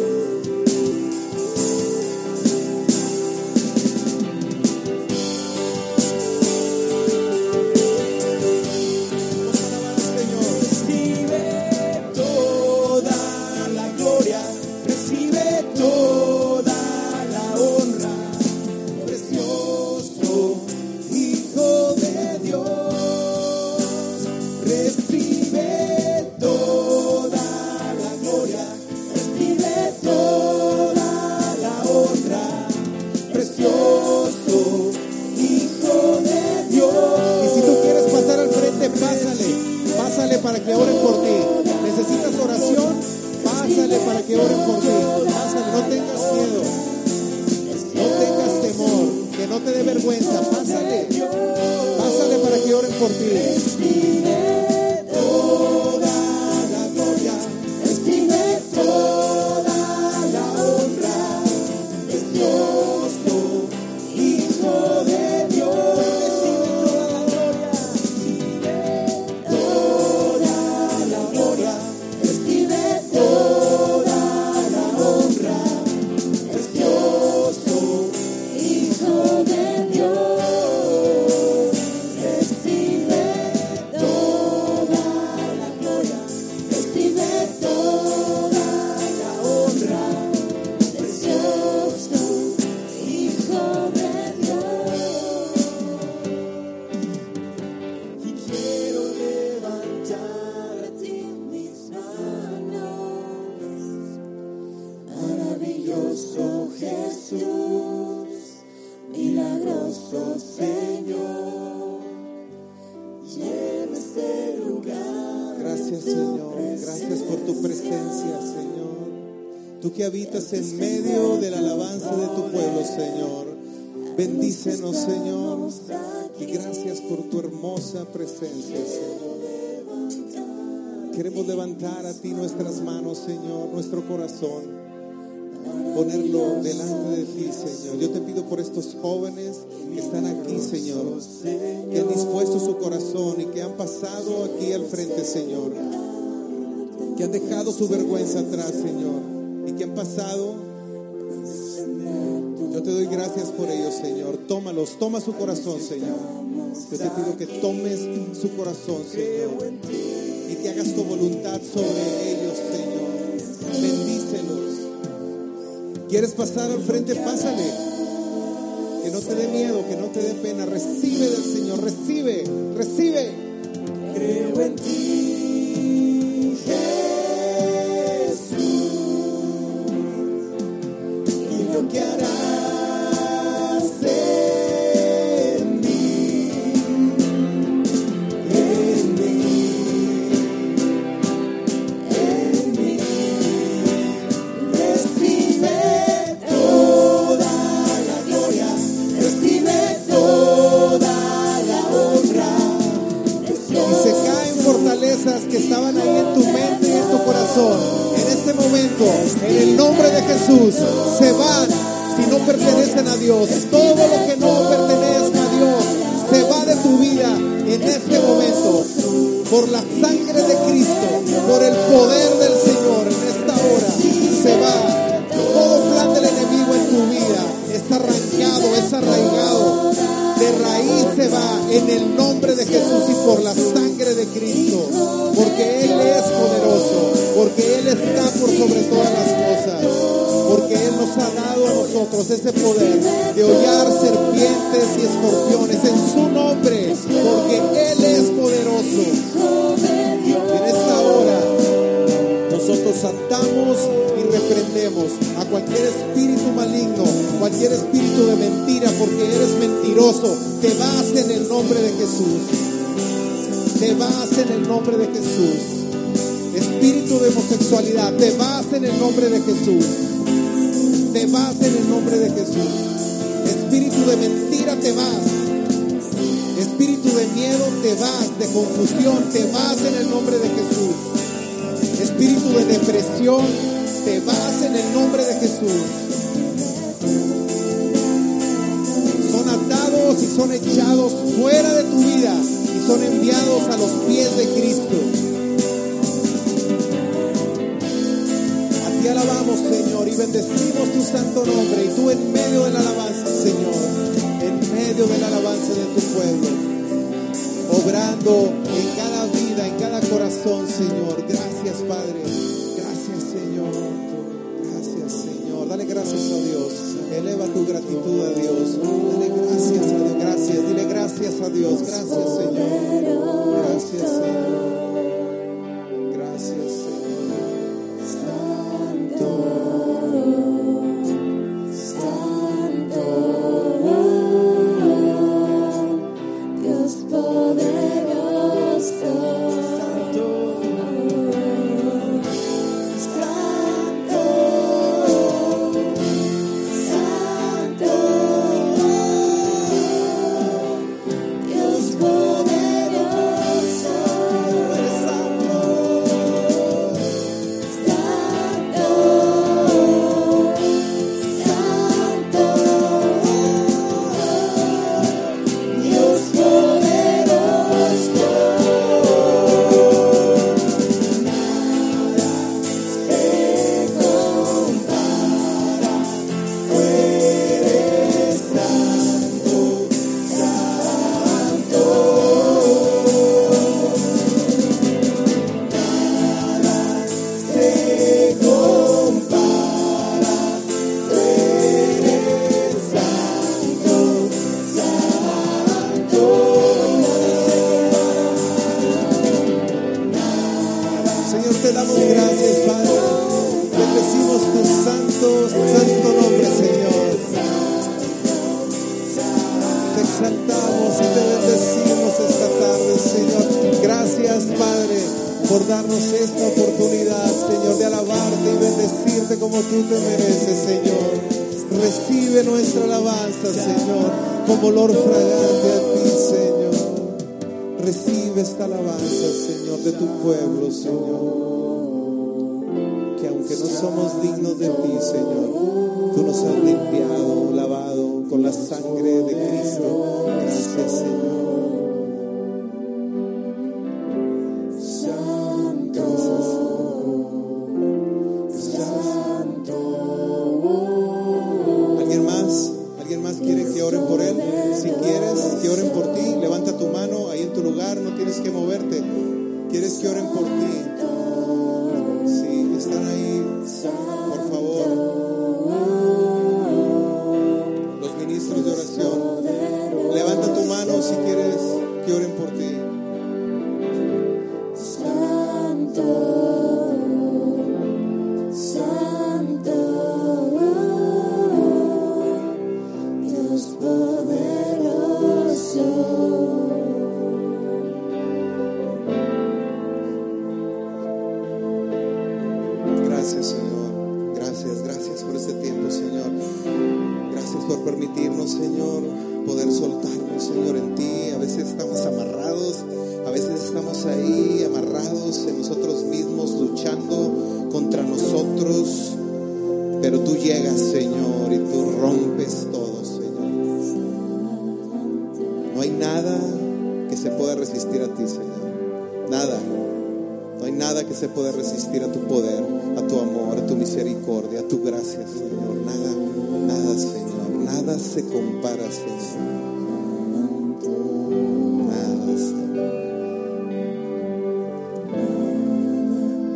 Que habitas en medio de la alabanza de tu pueblo, Señor. Bendícenos, Señor, y gracias por tu hermosa presencia, Señor. Queremos levantar a ti nuestras manos, Señor, nuestro corazón, ponerlo delante de ti, Señor. Yo te pido por estos jóvenes que están aquí, Señor, que han dispuesto su corazón y que han pasado aquí al frente, Señor, que han dejado su vergüenza atrás, Señor, y que han pasado. Yo te doy gracias por ellos, Señor. Tómalos, toma su corazón, Señor. Yo te pido que tomes su corazón, Señor, y que hagas tu voluntad sobre ellos, Señor. Bendícelos. ¿Quieres pasar al frente? Pásale. Que no te dé miedo, que no te dé pena. Recibe del Señor, recibe, recibe. Creo en ti, Jesús, y lo que harás en mí, en mí, en mí. Recibe toda la gloria, recibe toda la honra. Y se caen fortalezas que estaban ahí en tu mente y en tu corazón. En este momento, en el nombre de Jesús, se van si no pertenecen a Dios. Todo lo que no pertenezca a Dios se va de tu vida en este momento. Por la sangre de Cristo, por el poder del Señor, en esta hora se va. Todo plan del enemigo en tu vida es arrancado, es arraigado. De raíz se va en el nombre de Jesús y por la sangre de Cristo, porque Él es poderoso, porque Él está por sobre todas las cosas. ese poder de hollar serpientes y escorpiones en su nombre, porque Él es poderoso. Y en esta hora nosotros atamos y reprendemos a cualquier espíritu maligno, cualquier espíritu de mentira, porque eres mentiroso. Te vas en el nombre de Jesús. Te vas en el nombre de Jesús. Espíritu de homosexualidad, te vas en el nombre de Jesús. Te vas en el nombre de Jesús. Espíritu de mentira, te vas. Espíritu de miedo, te vas. De confusión, te vas en el nombre de Jesús. Espíritu de depresión, te vas en el nombre de Jesús. Son atados y son echados fuera de tu vida y son enviados a los pies de Cristo. Te alabamos, Señor, y bendecimos tu santo nombre. Y tú en medio de la alabanza, Señor, en medio de la alabanza de tu pueblo, obrando en cada vida, en cada corazón, Señor. Gracias, Padre. Gracias, Señor. Gracias, Señor. Dale gracias a Dios. Eleva tu gratitud a Dios. Dale gracias a Dios. Gracias. Dile gracias a Dios. Gracias, Señor. Gracias, Señor. Gracias, Señor.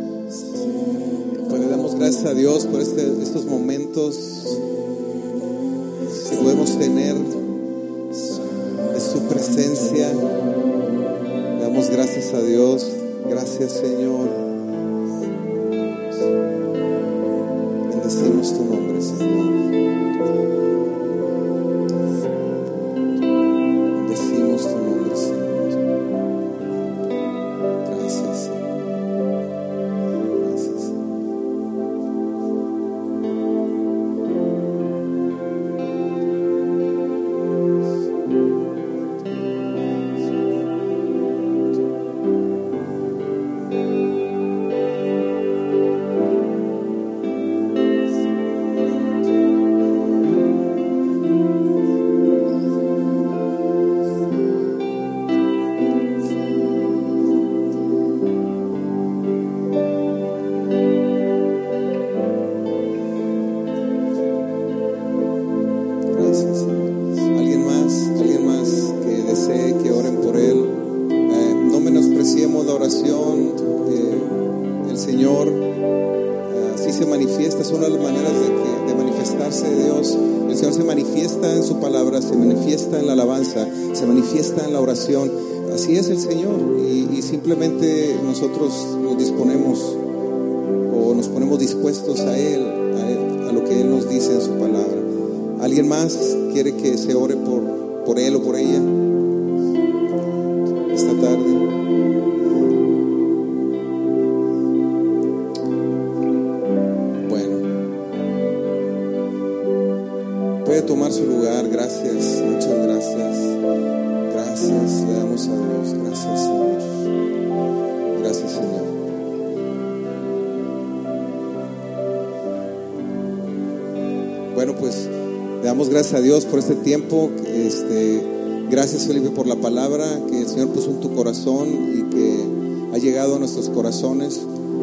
Gracias a Dios por este, estos momentos podemos tener es su presencia. Damos gracias a Dios. Gracias, Señor. Bendecimos tu nombre, Señor. Bendecimos tu nombre, Señor. Gracias, Señor. Gracias, Señor. Gracias, Señor. ¿Alguien más? ¿Alguien más que desee que oren por él? Eh, no menospreciemos la oración. Eh, el Señor eh, así se manifiesta. Es una de las maneras de, que, de manifestarse de Dios. El Señor se manifiesta en su palabra, se manifiesta en la alabanza, se manifiesta en la oración. Así es el Señor. Y, y simplemente nosotros nos disponemos o nos ponemos dispuestos a Él, a Él, a lo que Él nos dice en su palabra. ¿Alguien más quiere que se ore por, por él o por ella esta tarde? Bueno, puede tomar su lugar. Gracias, muchas gracias. Gracias, le damos a Dios. Gracias, Señor. Gracias, Señor. Bueno, pues le damos gracias a Dios por este tiempo. Este, gracias, Felipe, por la palabra que el Señor puso en tu corazón y que ha llegado a nuestros corazones.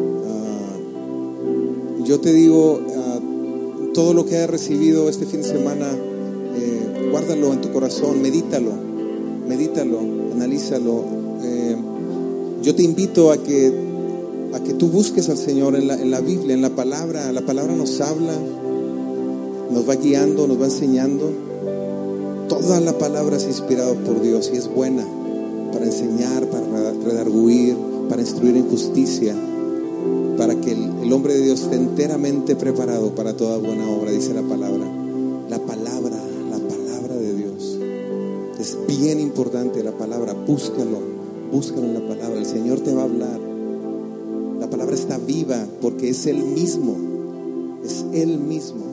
Uh, yo te digo, uh, todo lo que hayas recibido este fin de semana, eh, guárdalo en tu corazón, medítalo, medítalo, analízalo. Eh, yo te invito a que, a que tú busques al Señor en la, en la Biblia, en la palabra. La palabra nos habla, nos va guiando, nos va enseñando. Toda la palabra es inspirada por Dios y es buena para enseñar, para redarguir, para instruir en justicia, para que el, el hombre de Dios esté enteramente preparado para toda buena obra, dice la palabra. La palabra, la palabra de Dios es bien importante. La palabra, búscalo, búscalo en la palabra. El Señor te va a hablar. La palabra está viva porque es Él mismo, es Él mismo.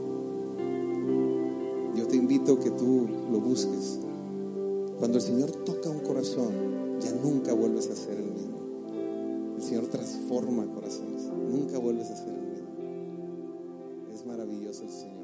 Te invito a que tú lo busques. Cuando el Señor toca un corazón, ya nunca vuelves a ser el mismo. El Señor transforma corazones, nunca vuelves a ser el mismo. Es maravilloso el Señor.